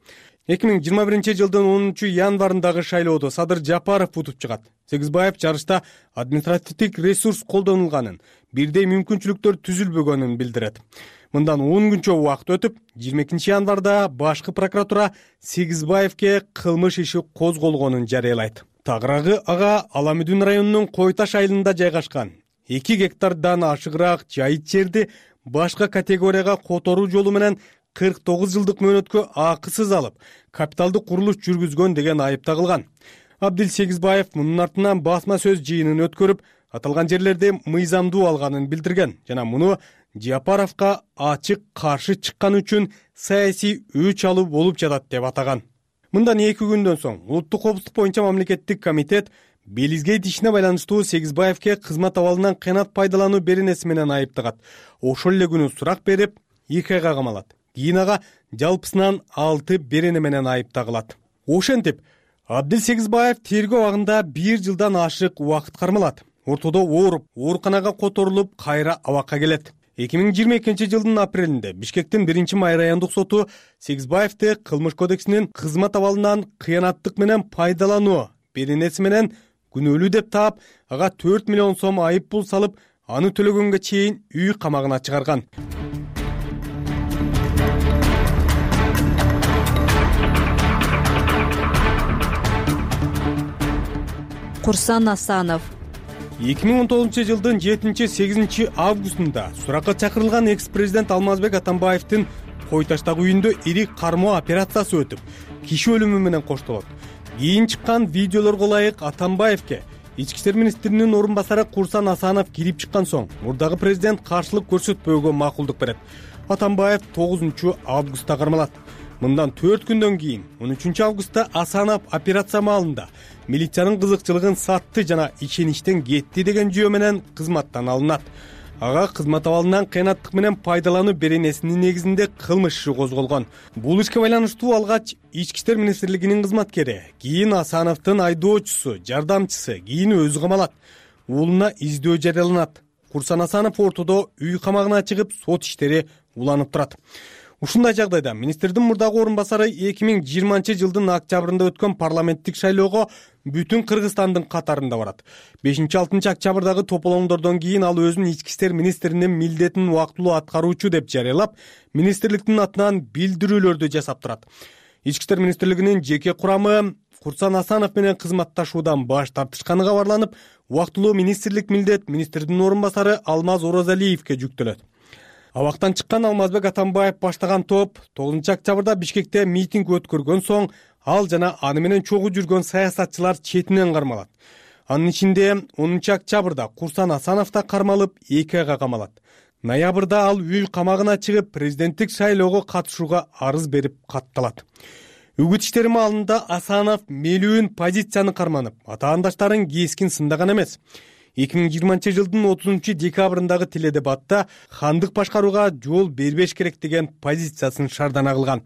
2021 жылдын 10 январындагы шайлоодо Садыр Жапаров утуп чыгат. Сегизбаев жарышта административдик ресурс колдонулганын, бирдей мүмкүнчүлүктөр түзүлбөгөнүн билдирет. Мындан 10 күнчө убакыт өтүп, 22 январда башкы прокуратура Сегизбаевке кылмыш иши козголгонун жарыялайт. Тагыраагы ага Аламүдүн районунун Кой Таш айылында жайгашкан 2 гектардан ашыгыраак жайыт жерди башка категорияга которуу жолу менен 49 жылдык мөөнөткө акысыз алып, капиталдык курулуш жүргүзгөн деген айып тагылган. Абдил Сегизбаев мунун артынан басма сөз жыйынын өткөрүп, аталган жерлерди мыйзамдуу алганын билдирген жана муну Жапаровго ачык каршы чыккан үчүн саясий өч алуу болуп жатат деп атаган. Мындан 2 күндөн соң улуттук коопсуздук боюнча мамлекеттик комитет Белизгейт ишине байланыштуу Сегизбаевке кызмат абалынан кыянат пайдалануу беренеси менен айыптагат. Ошол эле күнү сурак берип, 2 айга камалат. Кийин ага жалпысынан 6 берене менен айыптагылат. Ошентип, Абдил Сегизбаев тергөө абагында 1 жылдан ашык убакыт кармалат. Ортодо ооруп, ооруканага которулуп, кайра абакка келет. 2022 жылдын апрелинде Бишкектин 1-май райондук соту Сегизбаевди кылмыш кодексинин кызмат абалынан кыянаттык менен пайдалануу беренеси менен күнөөлүү деп таап, ага 4 миллион сом айып пул салып, аны төлөгөнгө чейин үй камагына чыгарган. Курсан Асанов. 2019 жылдын 7-8 августунда суракка чакырылган экс-президент Алмазбек Атамбаевдин кой таштагы үйүндө ири кармоо операциясы өтүп, киши өлүмү менен коштолот. Кийин чыккан видеолорго ылайык Атамбаевке ички иштер министринин орун басары Курсан Асанов кирип чыккан соң мурдагы президент каршылык көрсөтпөөгө макулдук берет. Атамбаев 9 августта кармалат. Мындан 4 күндөн кийин 13 августта Асанов операция маалында милициянын кызыкчылыгын сатты жана ишеничтен кетти деген жүйө менен кызматтан алынат. Ага кызмат абалынан кыянаттык менен пайдалануу беренесинин негизинде кылмыш иши козголгон. Бул ишке байланыштуу алгач Ички иштер министрлигинин кызматкери, кийин Асановдун айдоочусу, жардамчысы, кийин өзү камалат. Уулуна издөө жарыяланат. Курсан Асанов ортодо үй камагына чыгып, сот иштери уланып турат. Ушундай жагдайда министрдин мурдагы орун басары 2020-жылдын октябрында өткөн парламенттик шайлоого бүтүн Кыргызстандын катарында барат. 5-6 октябрдагы тополоңдордон кийин ал өзүнүн ички иштер министринин милдетин убактылуу аткаруучу деп жарыялап, министрликтин атынан билдирүүлөрдү жасап турат. Ички иштер министрлигинин жеке курамы Курсан Асанов менен кызматташуудан баш тартышканы кабарланып, убактылуу министрлик милдет министрдин орун басары Алмаз Оразалиевке жүктөлөт. Абактан чыккан Алмазбек Атамбаев баштаган топ 9 октябрда Бишкекте митинг өткөргөн соң ал жана аны менен чогуу жүргөн саясатчылар четинен кармалат. Анын ичинде 10 октябрда Курсан Асанов да кармалып 2 айга камалат. Ноябрда ал үй камагына чыгып, президенттик шайлоого катышууга арыз берип катталат. Үгүт иштери маалында Асанов мелүүн позицияны карманып, атаандаштарын кескин сындаган эмес. 2020-жылдын 30 декабрындагы теледебатта хандык башкарууга жол бербеш керек деген позициясын шардана кылган.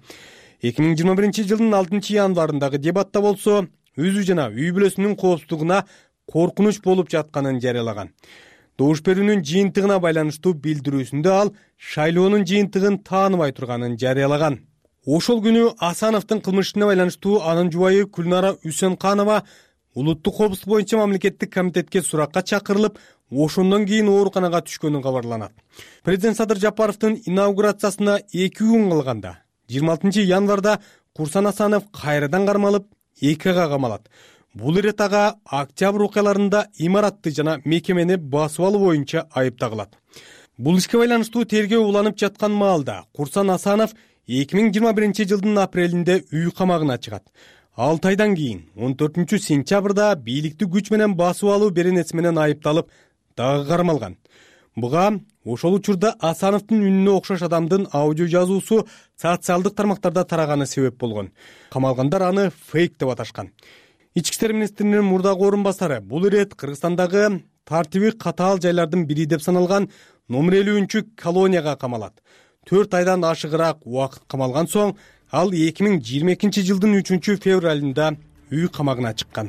2021-жылдын 6 январындагы дебатта болсо, өзү жана үй бүлөсүнүн коопсуздугуна коркунуч болуп жатканын жарыялаган. Добуш берүүнүн жыйынтыгына байланыштуу билдирүүсүндө ал шайлоонун жыйынтыгын тааныбай турганын жарыялаган. Ошол күнү Асановдун кылмышына байланыштуу анын жубайы Күлнара Үсөнканова улуттук коопсуздук боюнча мамлекеттик комитетке суракка чакырылып, ошондон кийин ооруканага түшкөнү кабарланат. Президент Садыр Жапаровдун инаугурациясына 2 күн калганда, 26 январда Курсан Асанов кайрадан кармалып, 2 айга камалат. Бул ирет ага октябрь окуяларында имаратты жана мекемени басып алуу боюнча айып тагылат. Бул ишке байланыштуу тергөө уланып жаткан маалда Курсан Асанов 2021-жылдын апрелинде үй камагына чыгат. 6 айдан кийин 14 сентябрда бийликти күч менен басып алуу беренеси менен айыпталып, дагы кармалган. Буга ошол учурда Асановдун үнүнө окшош адамдын аудио жазуусу социалдык тармактарда тараганы себеп болгон. Камалгандар аны фейк деп аташкан. Ички иштер министринин мурдагы орун басары бул ирет Кыргызстандагы тартиби катаал жайлардын бири деп саналган номер 50 колонияга камалат. 4 айдан ашыгыраак убакыт камалган соң ал 2022-жылдын 3 февралында үй камагына чыккан.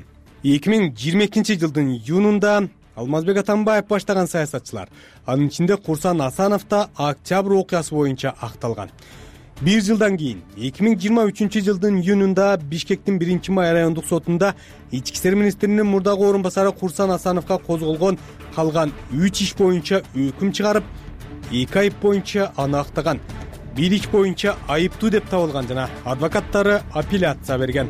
2022-жылдын июнунда Алмазбек Атамбаев баштаган саясатчылар, анын ичинде Курсан Асанов да октябрь окуясы боюнча акталган. 1 жылдан кийин 2023-жылдын июнунда Бишкектин 1-май райондук сотунда ички иштер министринин мурдагы орун басары Курсан Асановго козголгон калган 3 иш боюнча өкүм чыгарып, 2 айып боюнча аны актаган. 1 иш боюнча айыптуу деп табылган жана адвокаттары апелляция берген.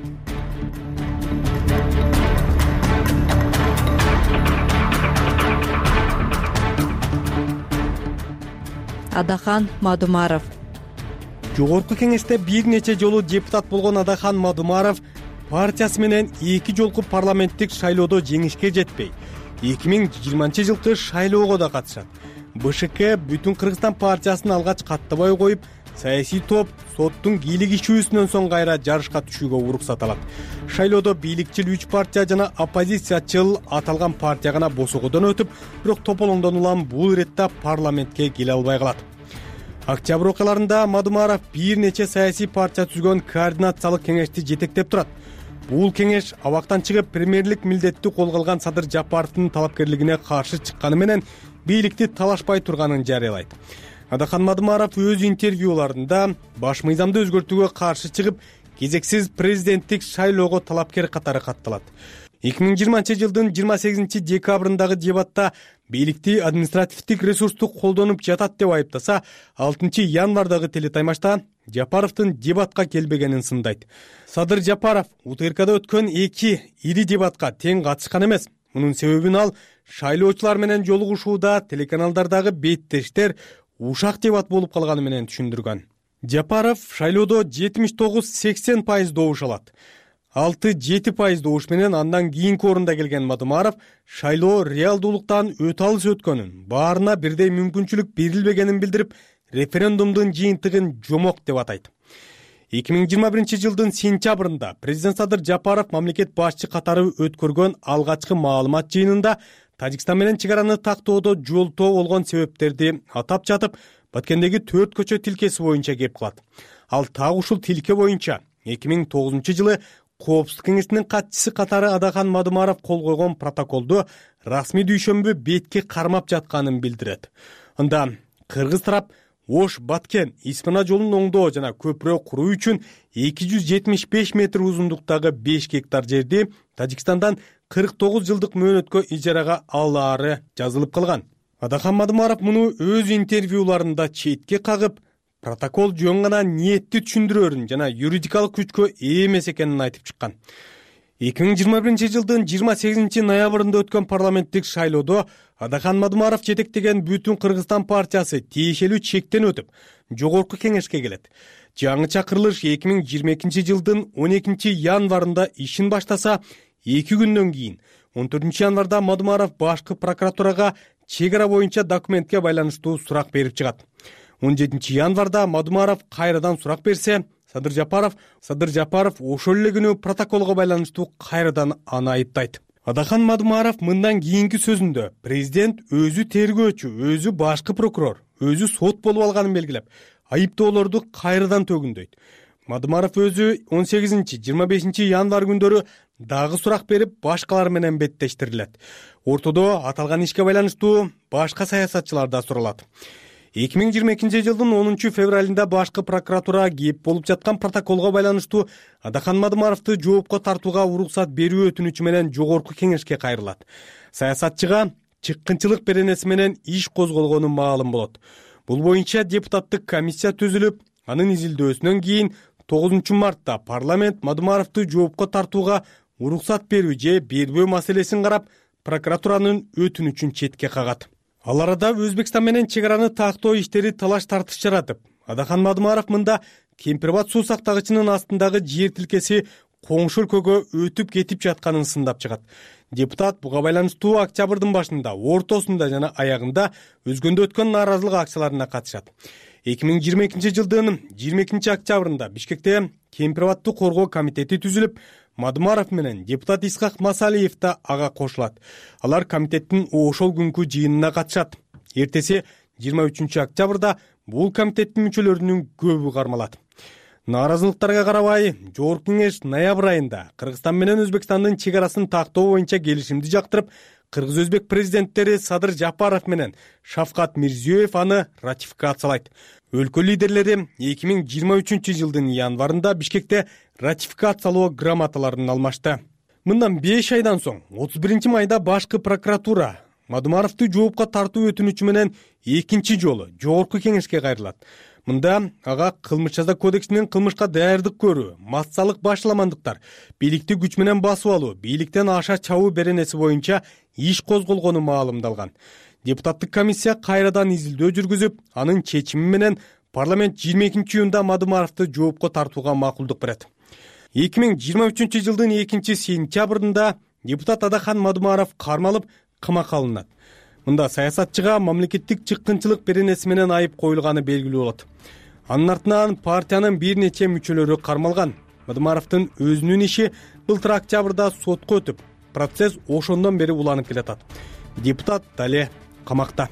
Адахан Мадумаров. Жогорку кеңеште бир нече жолу депутат болгон Адахан Мадумаров партиясы менен 2 жолку парламенттик шайлоодо жеңишке жетпей, 2020-жылкы шайлоого да катышат. БШК Бүтүн Кыргызстан партиясын алгач каттабай коюп, саясий топ соттун кийлик ишүүсүнөн соң кайра жарышка түшүүгө уруксат алат. Шайлоодо бийликчил 3 партия жана оппозициячыл аталган партия гана босогодон өтүп, бирок тополоңдон улам бул иретте парламентке келе албай калат. Октябрь окуяларында Мадумаров бир нече саясий партия түзгөн координациялык кеңешти жетектеп турат. Бул кеңеш абактан чыгып премьерлик милдетти колго алган Садыр Жапаровдун талапкерлигине каршы чыкканы менен бийликти талашпай турганын жарыялайт. Адахан Мадумаров өз интервьюларында баш мыйзамды өзгөртүүгө каршы чыгып, кезексиз президенттик шайлоого талапкер катары катталат. 2020-жылдын 28 декабрындагы дебатта бийликти административдик ресурсту колдонуп жатат деп айыптаса, 6 январдагы телетаймашта Жапаровдун дебатка келбегенин сындайт. Садыр Жапаров УТРКда өткөн 2 ири дебатка тең катышкан эмес. Мунун себебин ал шайлоочулар менен жолугушууда телеканалдардагы беттештер ушак дебат болуп калганы менен түшүндүргөн. Жапаров шайлоодо 79-80% добуш алат. 6-7% добуш менен андан кийинки орунда келген Мадумаров шайлоо реалдуулуктан өтө алыс өткөнүн, баарына бирдей мүмкүнчүлүк берилбегенин билдирип, референдумдун жыйынтыгын жомок деп атайт. 2021 жылдын сентябрында президент Садыр Жапаров мамлекет башчы катары өткөргөн алгачкы маалымат жыйынында Тажикстан менен чек араны тактоодо жолтоо болгон себептерди атап жатып, Баткендеги 4 көчө тилкеси боюнча кеп кылат. Ал так ушул тилке боюнча 2009 жылы Коопсуздук кеңесинин катчысы катары Адахан Мадумаров кол койгон протоколду расмий дүйшөмбү бетке кармап жатканын билдирет. Анда кыргыз тарап Ош Баткен Испана жолун оңдоо жана көпүрө куруу үчүн 275 метр узундуктагы 5 гектар жерди Тажикстандан 49 жылдык мөөнөткө ижарага алаары жазылып калган. Адахан Мадумаров муну өз интервьюларында четке кагып, протокол жөн гана ниетти түшүндүрөрүн жана юридикалык күчкө ээ эмес экенин айтып чыккан. 2021 жылдын 28 ноябрында өткөн парламенттик шайлоодо Адахан Мадумаров жетектеген Бүтүн Кыргызстан партиясы тиешелүү чектен өтүп, жогорку кеңешке келет. Жаңы чакырылыш 2022 жылдын 12 январында ишин баштаса, 2 күндөн кийин 14 январда Мадумаров башкы прокуратурага чек ара боюнча документке байланыштуу сурак берип чыгат. 17 январда Мадумаров кайрадан сурак берсе, Садыр Жапаров ошол эле күнү протоколго байланыштуу кайрадан аны айыптайт. Адахан Мадумаров мындан кийинки сөзүндө президент өзү тергөөчү, өзү башкы прокурор, өзү сот болуп алганын белгилеп, айыптоолорду кайрадан төгүндөйт. Мадумаров өзү 18-25 январ күндөрү дагы сурак берип, башкалар менен беттештирилет. Ортодо аталган ишке байланыштуу башка саясатчылар да суралат. 2022 жылдын 10 февралында башкы прокуратура кеп болуп жаткан протоколго байланыштуу Адахан Мадумаровду жоопко тартууга уруксат берүү өтүнүчү менен жогорку кеңешке кайрылат. Саясатчыга чыккынчылык беренеси менен иш козголгону маалым болот. Бул боюнча депутаттык комиссия түзүлүп, анын изилдөөсүнөн кийин 9 мартта парламент Мадумаровду жоопко тартууга уруксат берүү же бербөө маселесин карап, прокуратуранын өтүнүчүн четке кагат. Ал арада Өзбекстан менен чек араны тактоо иштери талаш тартыш жаратып, Адахан Мадумаров мында Кемпирбат суу сактагычынын астындагы жер тилкеси коңшу өлкөгө өтүп кетип жатканын сындап чыгат. Депутат буга байланыштуу октябрдын башында, ортосунда жана аягында өзгөндө өткөн нааразылык акцияларына катышат. 2022 жылдын 22 октябрында Бишкекте Кемпирбатты коргоо комитети түзүлүп, Мадумаров менен депутат Исхак Масалиев да ага кошулат. Алар комитеттин ошол күнкү жыйынына катышат. Эртеси 23 октябрда бул комитеттин мүчөлөрүнүн көбү кармалат. Нааразылыктарга карабай, жогорку кеңеш ноябрь айында Кыргызстан менен Өзбекстандын чек арасын тактоо боюнча келишимди жактырып, Кыргыз-Өзбек президенттери Садыр Жапаров менен Шавкат Мирзиёев аны ратификациялайт. Өлкө лидерлери 2023 жылдын январында Бишкекте ратификациялоо грамоталарын алмашты. Мындан 5 айдан соң 31 майда башкы прокуратура Мадумаровду жоопко тартуу өтүнүчү менен экинчи жолу жогорку кеңешке кайрылат. Мында ага кылмыш жаза кодексинин кылмышка даярдык көрүү, массалык башаламандыктар, бийликти күч менен басып алуу, бийликтен аша чабуу беренеси боюнча иш козголгону маалымдалган. Депутаттык комиссия кайрадан изилдөө жүргүзүп, анын чечими менен парламент 22 июнда Мадумаровду жоопко тартууга макулдук берет. 2023 жылдын 2 сентябрында депутат Адахан Мадумаров кармалып, камакка алынат. Мында саясатчыга мамлекеттик чыккынчылык беренеси менен айып коюлганы белгилүү болот. Анын артынан партиянын бир нече мүчөлөрү кармалган. Мадумаровдун өзүнүн иши былтыр октябрда сотко өтүп, процесс ошондон бери уланып келатат. Депутат дале камакта.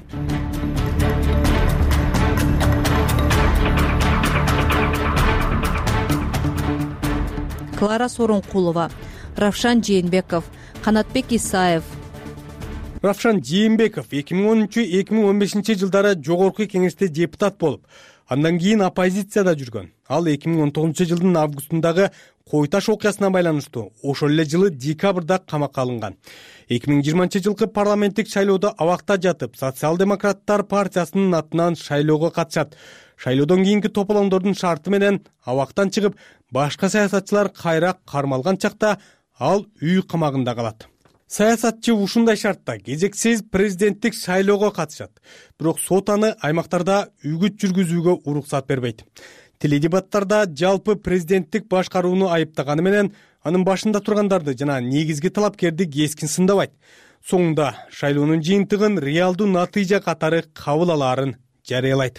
Клара Сооронкулова, Равшан Жээнбеков, Канатбек Исаев. Равшан Жээнбеков 2013-2015 жылдары жогорку кеңеште депутат болуп, андан кийин оппозицияда жүргөн. Ал 2019 жылдын августундагы Кой Таш окуясына байланыштуу ошол эле жылы декабрда камакка алынган. 2020 жылкы парламенттик шайлоодо абакта жатып, Социал-демократтар партиясынын атынан шайлоого катышат. Шайлоодон кийинки тополоңдордун шарты менен абактан чыгып, башка саясатчылар кайра кармалган чакта ал үй камагында калат. Саясатчы ушундай шартта кезексиз президенттик шайлоого катышат. Бирок сот аны аймактарда үгүт жүргүзүүгө уруксат бербейт. теледебаттарда жалпы президенттик башкарууну айыптаганы менен анын башында тургандарды жана негизги талапкерди кескин сындабайт. Соңунда шайлоонун жыйынтыгын реалдуу натыйжа катары кабыл алаарын жарыялайт.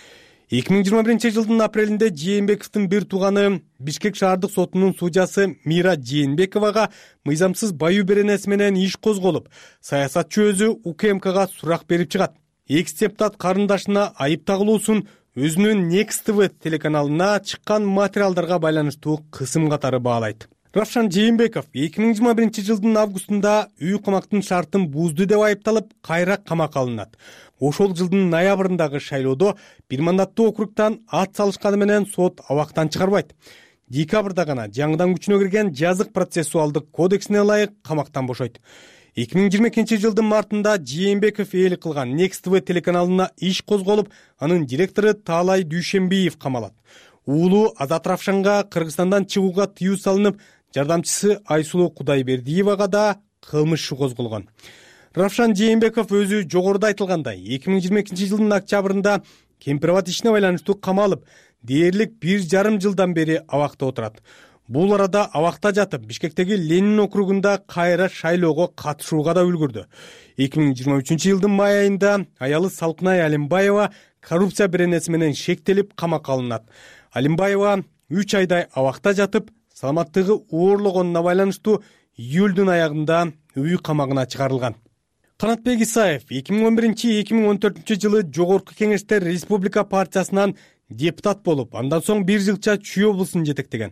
2021 жылдын апрелинде Жээнбековдун бир тууганы Бишкек шаардык сотунун судьясы Мира Жээнбековага мыйзамсыз баюу беренеси менен иш козголуп, саясатчы өзү УКМКга сурак берип чыгат. Экс-депутат карындашына айып тагылуусун өзүнүн Next TV телеканалына чыккан материалдарга байланыштуу кысым катары баалайт. Равшан Жээнбеков 2021 жылдын августунда үй камактын шартын бузду деп айыпталып, кайра камакка алынат. Ошол жылдын ноябрындагы шайлоодо бир мандаттуу округтан ат салышканы менен сот абактан чыгарбайт. Декабрда гана жаңыдан күчүнө кирген жазык процессуалдык кодексине ылайык камактан бошойт. 2022 жылдын мартында Жээнбеков ээлик кылган Next TV телеканалына иш козголуп, анын директору Таалай Дүйшенбиев камалат. Уулу Азат Равшанга Кыргызстандан чыгууга тыюу салынып, жардамчысы Айсулуу Кудайбердиевага да кылмыш иши козголгон. Равшан Жээнбеков өзү жогоруда айтылгандай 2022 жылдын октябрында кемпирабад ишине байланыштуу камалып, дээрлик 1,5 жылдан бери абакта отурат. Бул арада абакта жатып, Бишкектеги Ленин округунда кайра шайлоого катышууга да үлгүрдү. 2023 жылдын май айында аялы Салкынай Алимбаева коррупция беренеси менен шектелип камакка алынат. Алимбаева 3 айдай абакта жатып, саламаттыгы оорлогонуна байланыштуу июлдун аягында үй камагына чыгарылган. Канатбек Исаев 2011-2014 жылы Жогорку Кеңеште Республика партиясынан депутат болуп, андан соң 1 жылча Чүй облусун жетектеген.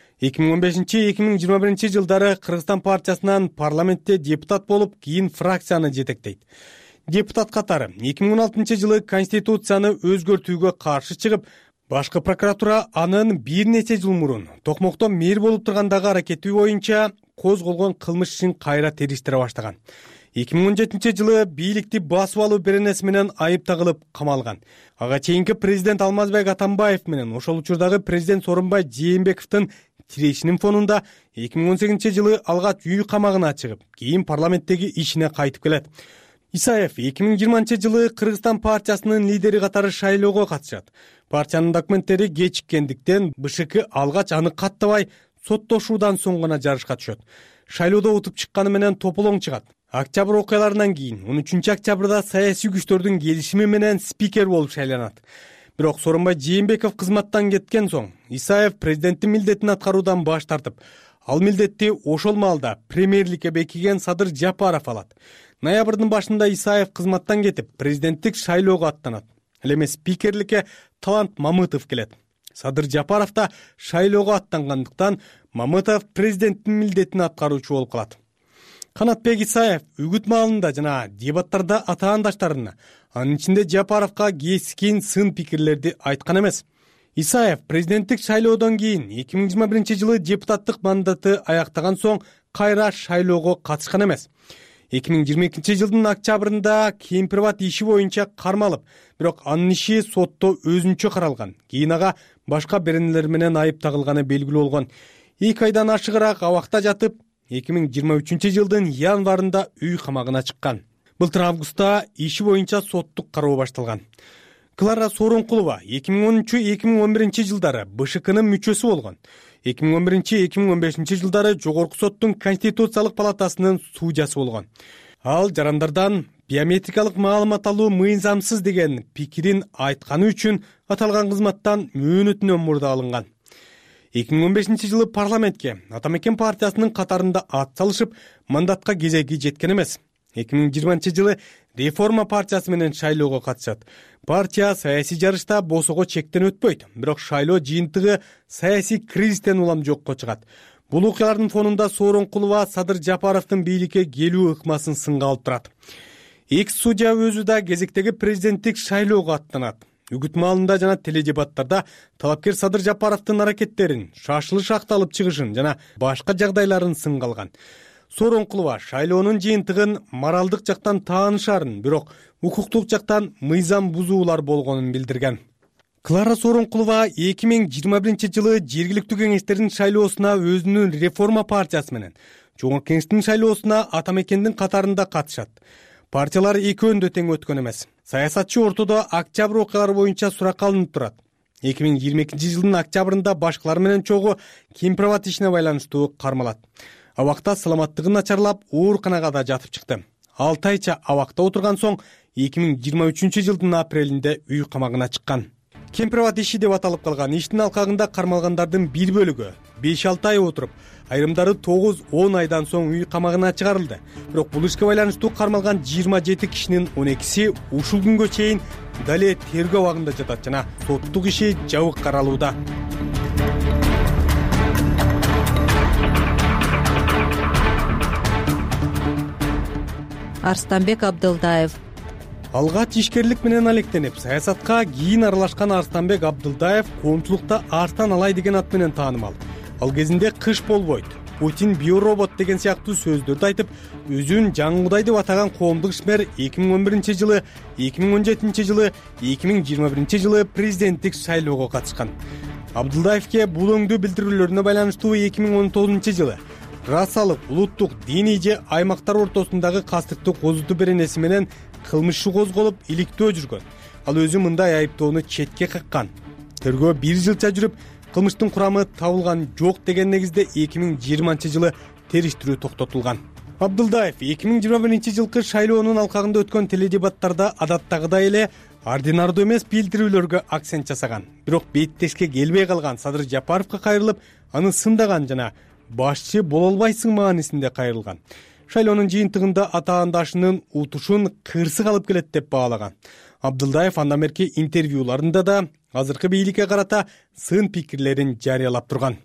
2015-2021 жылдары Кыргызстан партиясынан парламентте депутат болуп, кийин фракцияны жетектейт. Депутат катары 2016 жылы Конституцияны өзгөртүүгө каршы чыгып, башкы прокуратура анын бир нече жыл мурун Токмокто мэр болуп тургандагы аракети боюнча козголгон кылмыш ишин кайра териштире баштаган. 2017 жылы бийликти басып алуу беренеси менен айып тагылып камалган. Ага чейинки президент Алмазбек Атамбаев менен ошол учурдагы президент Сооронбай Жээнбековдун тирешинин фонунда 2018 жылы алгач үй камагына чыгып, кийин парламенттеги ишине кайтып келет. Исаев 2020 жылы Кыргызстан партиясынын лидери катары шайлоого катышат. Партиянын документтери кечиккендиктен БШК алгач аны каттабай, соттошуудан соң гана жарышка түшөт. Шайлоодо утуп чыкканы менен тополоң чыгат. Октябрь окуяларынан кийин 13 октябрда саясий күчтөрдүн келишими менен спикер болуп шайланат. Бирок Сооронбай Жээнбеков кызматтан кеткен соң Исаев президенттин милдетин аткаруудан баш тартып, ал милдетти ошол маалда премьерликке бекиген Садыр Жапаров алат. Ноябрдын башында Исаев кызматтан кетип, президенттик шайлоого аттанат. Ал эми спикерликке Талант Мамытов келет. Садыр Жапаров да шайлоого аттангандыктан Мамытов президенттин милдетин аткаруучу болуп калат. Канатбек Исаев үгүт маалында жана дебаттарда атаандаштарына, анын ичинде Жапаровго кескин сын пикирлерди айткан эмес. Исаев президенттик шайлоодон кийин 2021 жылы депутаттык мандаты аяктаган соң кайра шайлоого катышкан эмес. 2022 жылдын октябрында кемпирабад иши боюнча кармалып, бирок анын иши сотто өзүнчө каралган. Кийин ага башка беренелер менен айып тагылганы белгилүү болгон. 2 айдан ашыгыраак абакта жатып, 2023 жылдын январында үй камагына чыккан. Былтыр августта иши боюнча соттук кароо башталган. Клара Сооронкулова 2013-2011 жылдары БШКнын мүчөсү болгон. 2011-2015 жылдары Жогорку соттун Конституциялык палатасынын судьясы болгон. Ал жарандардан биометрикалык маалымат алуу мыйзамсыз деген пикирин айтканы үчүн аталган кызматтан мөөнөтүнөн мурда алынган. 2015 жылы парламентке Атамекен партиясынын катарында ат салышып, мандатка кезеги жеткен эмес. 2020 жылы Реформа партиясы менен шайлоого катышат. Партия саясий жарышта босого чектен өтпөйт, бирок шайлоо жыйынтыгы саясий кризистен улам жокко чыгат. Бул окуялардын фонунда Сооронкулова Садыр Жапаровдун бийликке келүү ыкмасын сынга алып турат. Экс-судья өзү да кезектеги президенттик шайлоого аттанат. Үгүт маалында жана теледебаттарда талапкер Садыр Жапаровдун аракеттерин, шашылыш акталып чыгышын жана башка жагдайларын сынга алган. Сооронкулова шайлоонун жыйынтыгын моралдык жактан таанышарын, бирок укуктук жактан мыйзам бузуулар болгонун билдирген. Клара Сооронкулова 2021 жылы жергиликтүү кеңештердин шайлоосуна өзүнүн Реформа партиясы менен, Жогорку кеңештин шайлоосуна Атамекендин катарында катышат. Партиялар экөөнү тең өткөн эмес. Саясатчы ортодо октябрь окуялары боюнча суракка алынып турат. 2022 жылдын октябрында башкалар менен чогуу кемпирабад ишине байланыштуу кармалат. Абакта саламаттыгы начарлап, ооруканага да жатып чыкты. 6 айча абакта отурган соң 2023 жылдын апрелинде үй камагына чыккан. Кемпирабад иши деп аталып калган иштин алкагында кармалгандардын бир бөлүгү 5-6 ай отуруп, айрымдары 9-10 айдан соң үй камагына чыгарылды. Бирок бул ишке байланыштуу кармалган 27 кишинин 12си ушул күнгө чейин дале тергөө абагында жатат жана соттук иши жабык каралууда. Арстанбек Абдылдаев. Алгач ишкерлик менен алектенип, саясатка кийин аралашкан Арстанбек Абдылдаев коомчулукта Арстан Алай деген ат менен таанымал. Ал кезинде кыш болбойт, Путин биоробот деген сыяктуу сөздөрдү айтып, өзүн жаңы кудай деп атаган коомдук ишмер 2011 жылы, 2017 жылы, 2021 жылы президенттик шайлоого катышкан. Абдылдаевке бул өңдүү билдирүүлөрүнө байланыштуу 2019 жылы расалык, улуттук, диний же аймактар ортосундагы кастыктуу козутуу беренеси менен кылмыш иши козголуп, иликтөө жүргөн. Ал өзү мындай айыптоону четке каккан. Тергөө 1 жылча жүрүп, кылмыштын курамы табылган жок деген негизде 2020 жылы териштирүү токтотулган. Абдылдаев 2021 жылкы шайлоонун алкагында өткөн теледебаттарда адаттагыдай эле ординардуу эмес билдирүүлөргө акцент жасаган. Бирок беттешке келбей калган Садыр Жапаровго кайрылып, аны сындаган жана башчы боло албайсың маанисинде кайрылган. Шайлоонун жыйынтыгында атаандашынын утушун кырсык алып келет деп баалаган. Абдылдаев андан берки интервьюларында да азыркы бийликке карата сын пикирлерин жарыялап турган.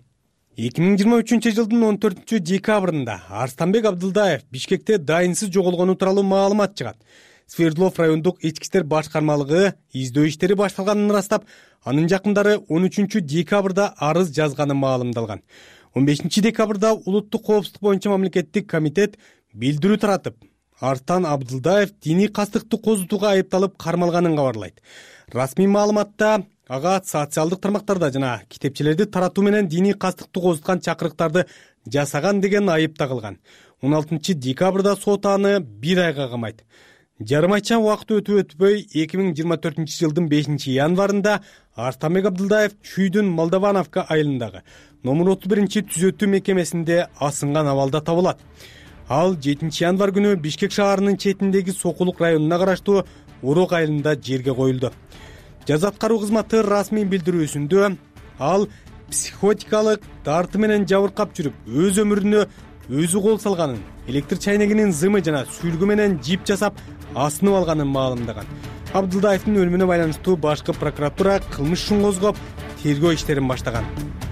2023 жылдын 14 декабрында Арстанбек Абдылдаев Бишкекте дайынсыз жоголгону тууралуу маалымат чыгат. Свердлов райондук ички иштер башкармалыгы издөө иштери башталганын ырастап, анын жакындары 13 декабрда арыз жазганы маалымдалган. 15 декабрда улуттук коопсуздук боюнча мамлекеттик комитет билдирүү таратып, Арстан Абдылдаев диний кастыкты козутууга айыпталып кармалганын кабарлайт. Расмий маалыматта ага социалдык тармактарда жана китепчелерди таратуу менен диний кастыкты козуткан чакырыктарды жасаган деген айып тагылган. 16 декабрда сот аны 1 айга камайт. Жарым айча убакыт өтүп-өтпөй 2024 жылдын 5 январында Арстанбек Абдылдаев Чүйдүн Молдовановка айылындагы номер 31 түзөтүү мекемесинде асынган абалда табылат. Ал 7 январ күнү Бишкек шаарынын четиндеги Сокулук районуна караштуу Урок айылында жерге коюлду. Жаза аткаруу кызматы расмий билдирүүсүндө ал психотикалык дарты менен жабыркап жүрүп, өз өмүрүнө өзү кол салганын, электр чайнегинин зымы жана сүлгү менен жип жасап асынып алганын маалымдаган. Абдылдаевдин өлүмүнө байланыштуу башкы прокуратура кылмыш ишин козгоп, тергөө иштерин баштаган.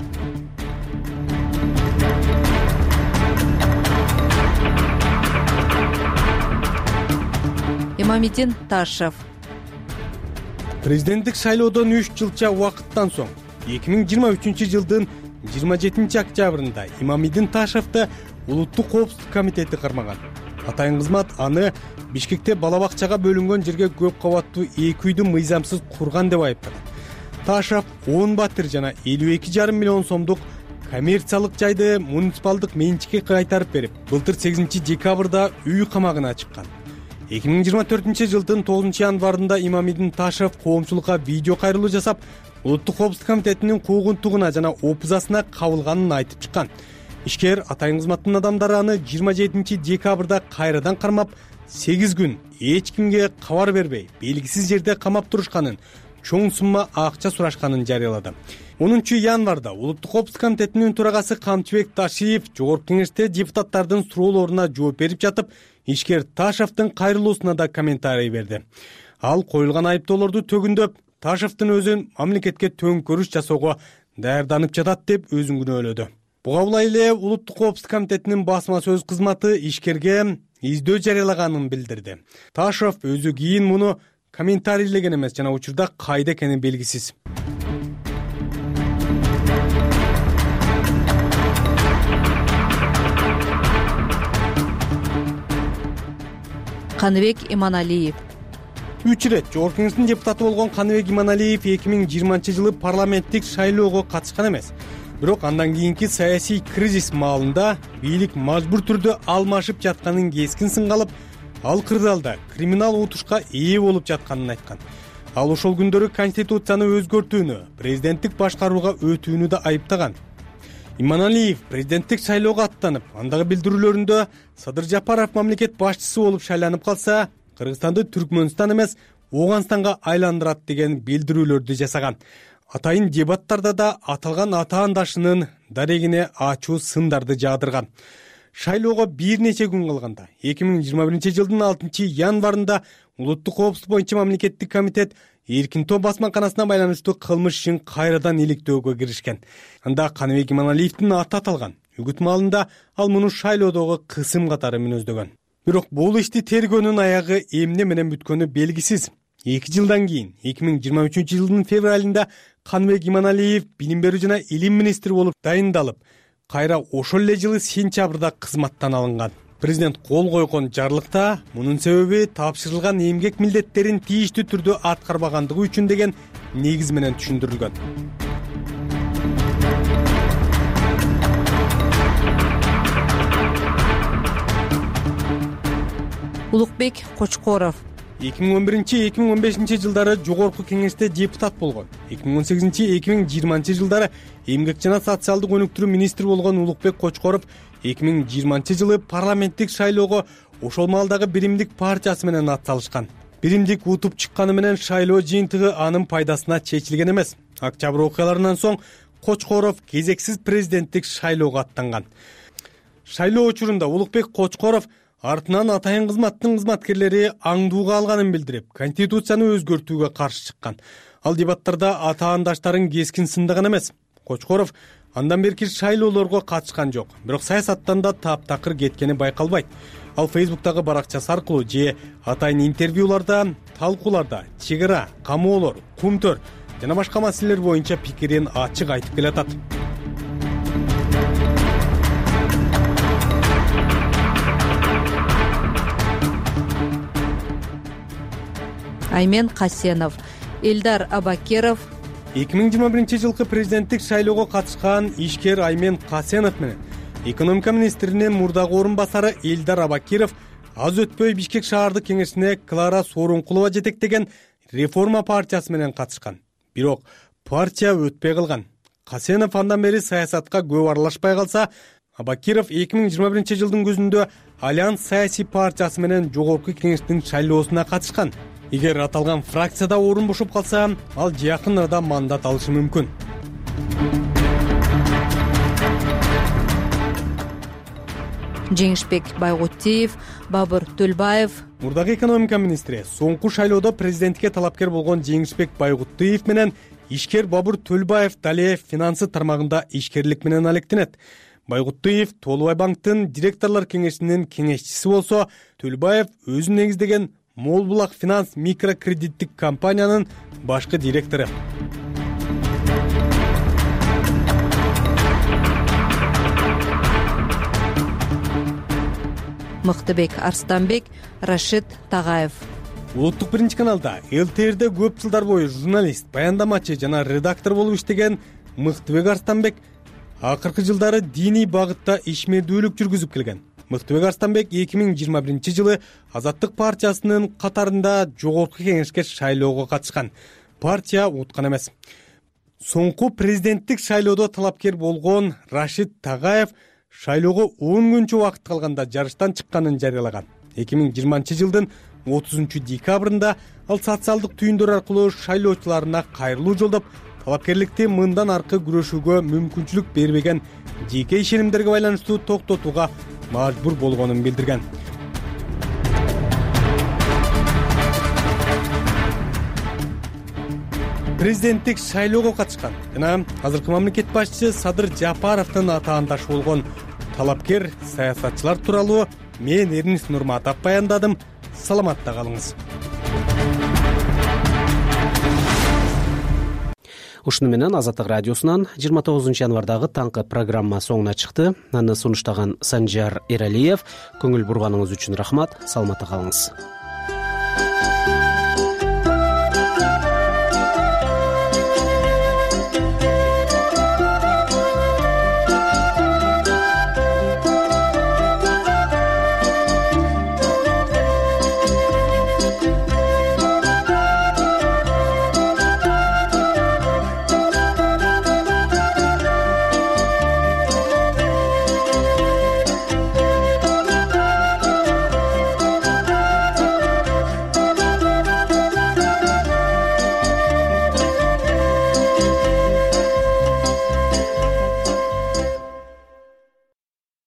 Имамиддин Ташев. Президенттик шайлоодон 3 жылча убакыттан соң 2023 жылдын 27 октябрында Имамиддин Ташевди улуттук коопсуздук комитети кармаган. Атайын кызмат аны Бишкекте бала бакчага бөлүнгөн жерге көп кабаттуу 2 үйдү мыйзамсыз курган деп айыптаган. Ташев 10 батир жана 52,5 миллион сомдук коммерциялык жайды муниципалдык менчикке кайтарып берип, былтыр 8 декабрда үй камагына чыккан. 2024 жылдын 9 январында Имамиддин Ташев коомчулукка видео кайрылуу жасап, улуттук коопсуздук комитетинин куугунтугуна жана опузасына кабылганын айтып чыккан. Ишкер атайын кызматтын адамдары аны 27 декабрда кайрадан кармап, 8 күн эч кимге кабар бербей, белгисиз жерде камап турушканын, чоң сумма акча сурашканын жарыялады. 10 январда улуттук коопсуздук комитетинин төрагасы Камчыбек Ташиев жогорку кеңеште депутаттардын суроолоруна жооп берип жатып, ишкер Ташевдин кайрылуусуна да комментарий берди. Ал коюлган айыптоолорду төгүндөп, Ташевдин өзүн мамлекетке төңкөрүш жасоого даярданып жатат деп өзүн күнөөлөдү. Буга улай эле улуттук коопсуздук комитетинин басма сөз кызматы ишкерге издөө жарыялаганын билдирди. Ташев өзү кийин муну комментарийлеген эмес жана учурда кайда экени белгисиз. Каныбек Иманалиев. 3 ирет жогорку кеңештин депутаты болгон Каныбек Иманалиев 2020 жылы парламенттик шайлоого катышкан эмес. Бирок андан кийинки саясий кризис маалында бийлик мажбур түрдө алмашып жатканын кескин сынга алып, ал кырдаалда криминал утушка ээ болуп жатканын айткан. ал ошол күндөрү конституцияны өзгөртүүнү, президенттик башкарууга өтүүнү да айыптаган. Иманалиев президенттик шайлоого аттанып, андагы билдирүүлөрүндө Садыр Жапаров мамлекет башчысы болуп шайланып калса, Кыргызстанды Түркмөнстан эмес, Ооганстанга айландырат деген билдирүүлөрдү жасаган. Атайын дебаттарда да аталган атаандашынын дарегине ачуу сындарды жаадырган. Шайлоого бир нече күн калганда 2021 жылдын 6 январында улуттук коопсуздук боюнча мамлекеттик комитет Эркин топ басмаканасына байланыштуу кылмыш ишин кайрадан иликтөөгө киришкен. Анда Каныбек Иманалиевдин аты аталган. Үгүт маалында ал муну шайлоодогу кысым катары мүнөздөгөн. Бирок бул ишти тергөөнүн аягы эмне менен бүткөнү белгисиз. 2 жылдан кийин 2023 жылдын февралында Каныбек Иманалиев билим берүү жана илим министри болуп дайындалып, кайра ошол эле жылы сентябрда кызматтан алынган. Президент кол койгон жарлыкта мунун себеби тапшырылган эмгек милдеттерин тийиштүү түрдө аткарбагандыгы үчүн деген негиз менен түшүндүрүлгөн. Улукбек Кочкоров 2011-2015 жылдары жогорку кеңеште депутат болгон. 2018-2020 жылдары эмгек жана социалдык өнүктүрүү министри болгон Улукбек Кочкоров 2020 жылы парламенттик шайлоого ошол маалдагы Биримдик партиясы менен ат салышкан. Биримдик утуп чыкканы менен шайлоо жыйынтыгы анын пайдасына чечилген эмес. Октябрь окуяларынан соң Кочкоров кезексиз президенттик шайлоого аттанган. Шайлоо учурунда Улукбек Кочкоров артынан атайын кызматтын кызматкерлери аңдууга алганын билдирип, конституцияны өзгөртүүгө каршы чыккан. Ал дебаттарда атаандаштарын кескин сындаган эмес. Кочкоров андан берки шайлоолорго катышкан жок, бирок саясаттан да таптакыр кеткени байкалбайт. Ал Facebook'тагы баракчасы аркылуу же атайын интервьюларда, талкууларда чек ара, камоолор, кумтөр жана башка маселелер боюнча пикирин ачык айтып келатат. Аймен Касенов, Элдар Абакеров 2021 жылкы президенттик шайлоого катышкан ишкер Аймен Касенов менен экономика министринин мурдагы орун басары Элдар Абакиров аз өтпөй Бишкек шаардык кеңешине Клара Сооронкулова жетектеген реформа партиясы менен катышкан. Бирок партия өтпөй калган. Касенов андан бери саясатка көп аралашпай калса, Абакиров 2021 жылдын күзүндө Альянс саясий партиясы менен жогорку кеңештин шайлоосуна катышкан. Эгер аталган фракцияда орун бошоп калса, ал жакын арада мандат алышы мүмкүн. Жеңишбек Байгутиев, Бабыр Төлбаев. Мурдагы экономика министри соңку шайлоодо президентке талапкер болгон Жеңишбек Байгутиев менен ишкер Бабыр Төлбаев дале финансы тармагында ишкерлик менен алектенет. Байгутиев Толубай банктын директорлор кеңешинин кеңешчиси болсо, Төлбаев өзү негиздеген Мол Булак финанс микрокредиттик компаниянын башкы директору. Мыктыбек Арстанбек, Рашид Тагаев. Улуттук биринчи каналда ЛТРде көп жылдар бою журналист, баяндамачы жана редактор болуп иштеген Мыктыбек Арстанбек акыркы жылдары диний багытта ишмердүүлүк жүргүзүп келген. Мыктыбек Арстанбек 2021 жылы Азаттык партиясынын катарында жогорку кеңешке шайлоого катышкан. Партия уткан эмес. Соңку президенттик шайлоодо талапкер болгон Рашид Тагаев шайлоого 10 күнчө убакыт калганда жарыштан чыкканын жарыялаган. 2020 жылдын 30 декабрында ал социалдык түйүндөр аркылуу шайлоочуларына кайрылуу жолдоп, талапкерликти мындан аркы күрөшүүгө мүмкүнчүлүк бербеген жеке ишенимдерге байланыштуу токтотууга мажбур болгонун билдирген. Президенттик шайлоого катышкан жана азыркы мамлекет башчысы Садыр Жапаровдун атаандашы болгон талапкер саясатчылар тууралуу мен Эрнис Нурматов баяндадым. Саламатта калыңыз. Ушуну менен Азаттык радиосунан 29 январдагы таңкы программа соңуна чыкты. Аны сунуштаган Санжар Эралиев. Көңүл бурганыңыз үчүн рахмат. Саламатта калыңыз.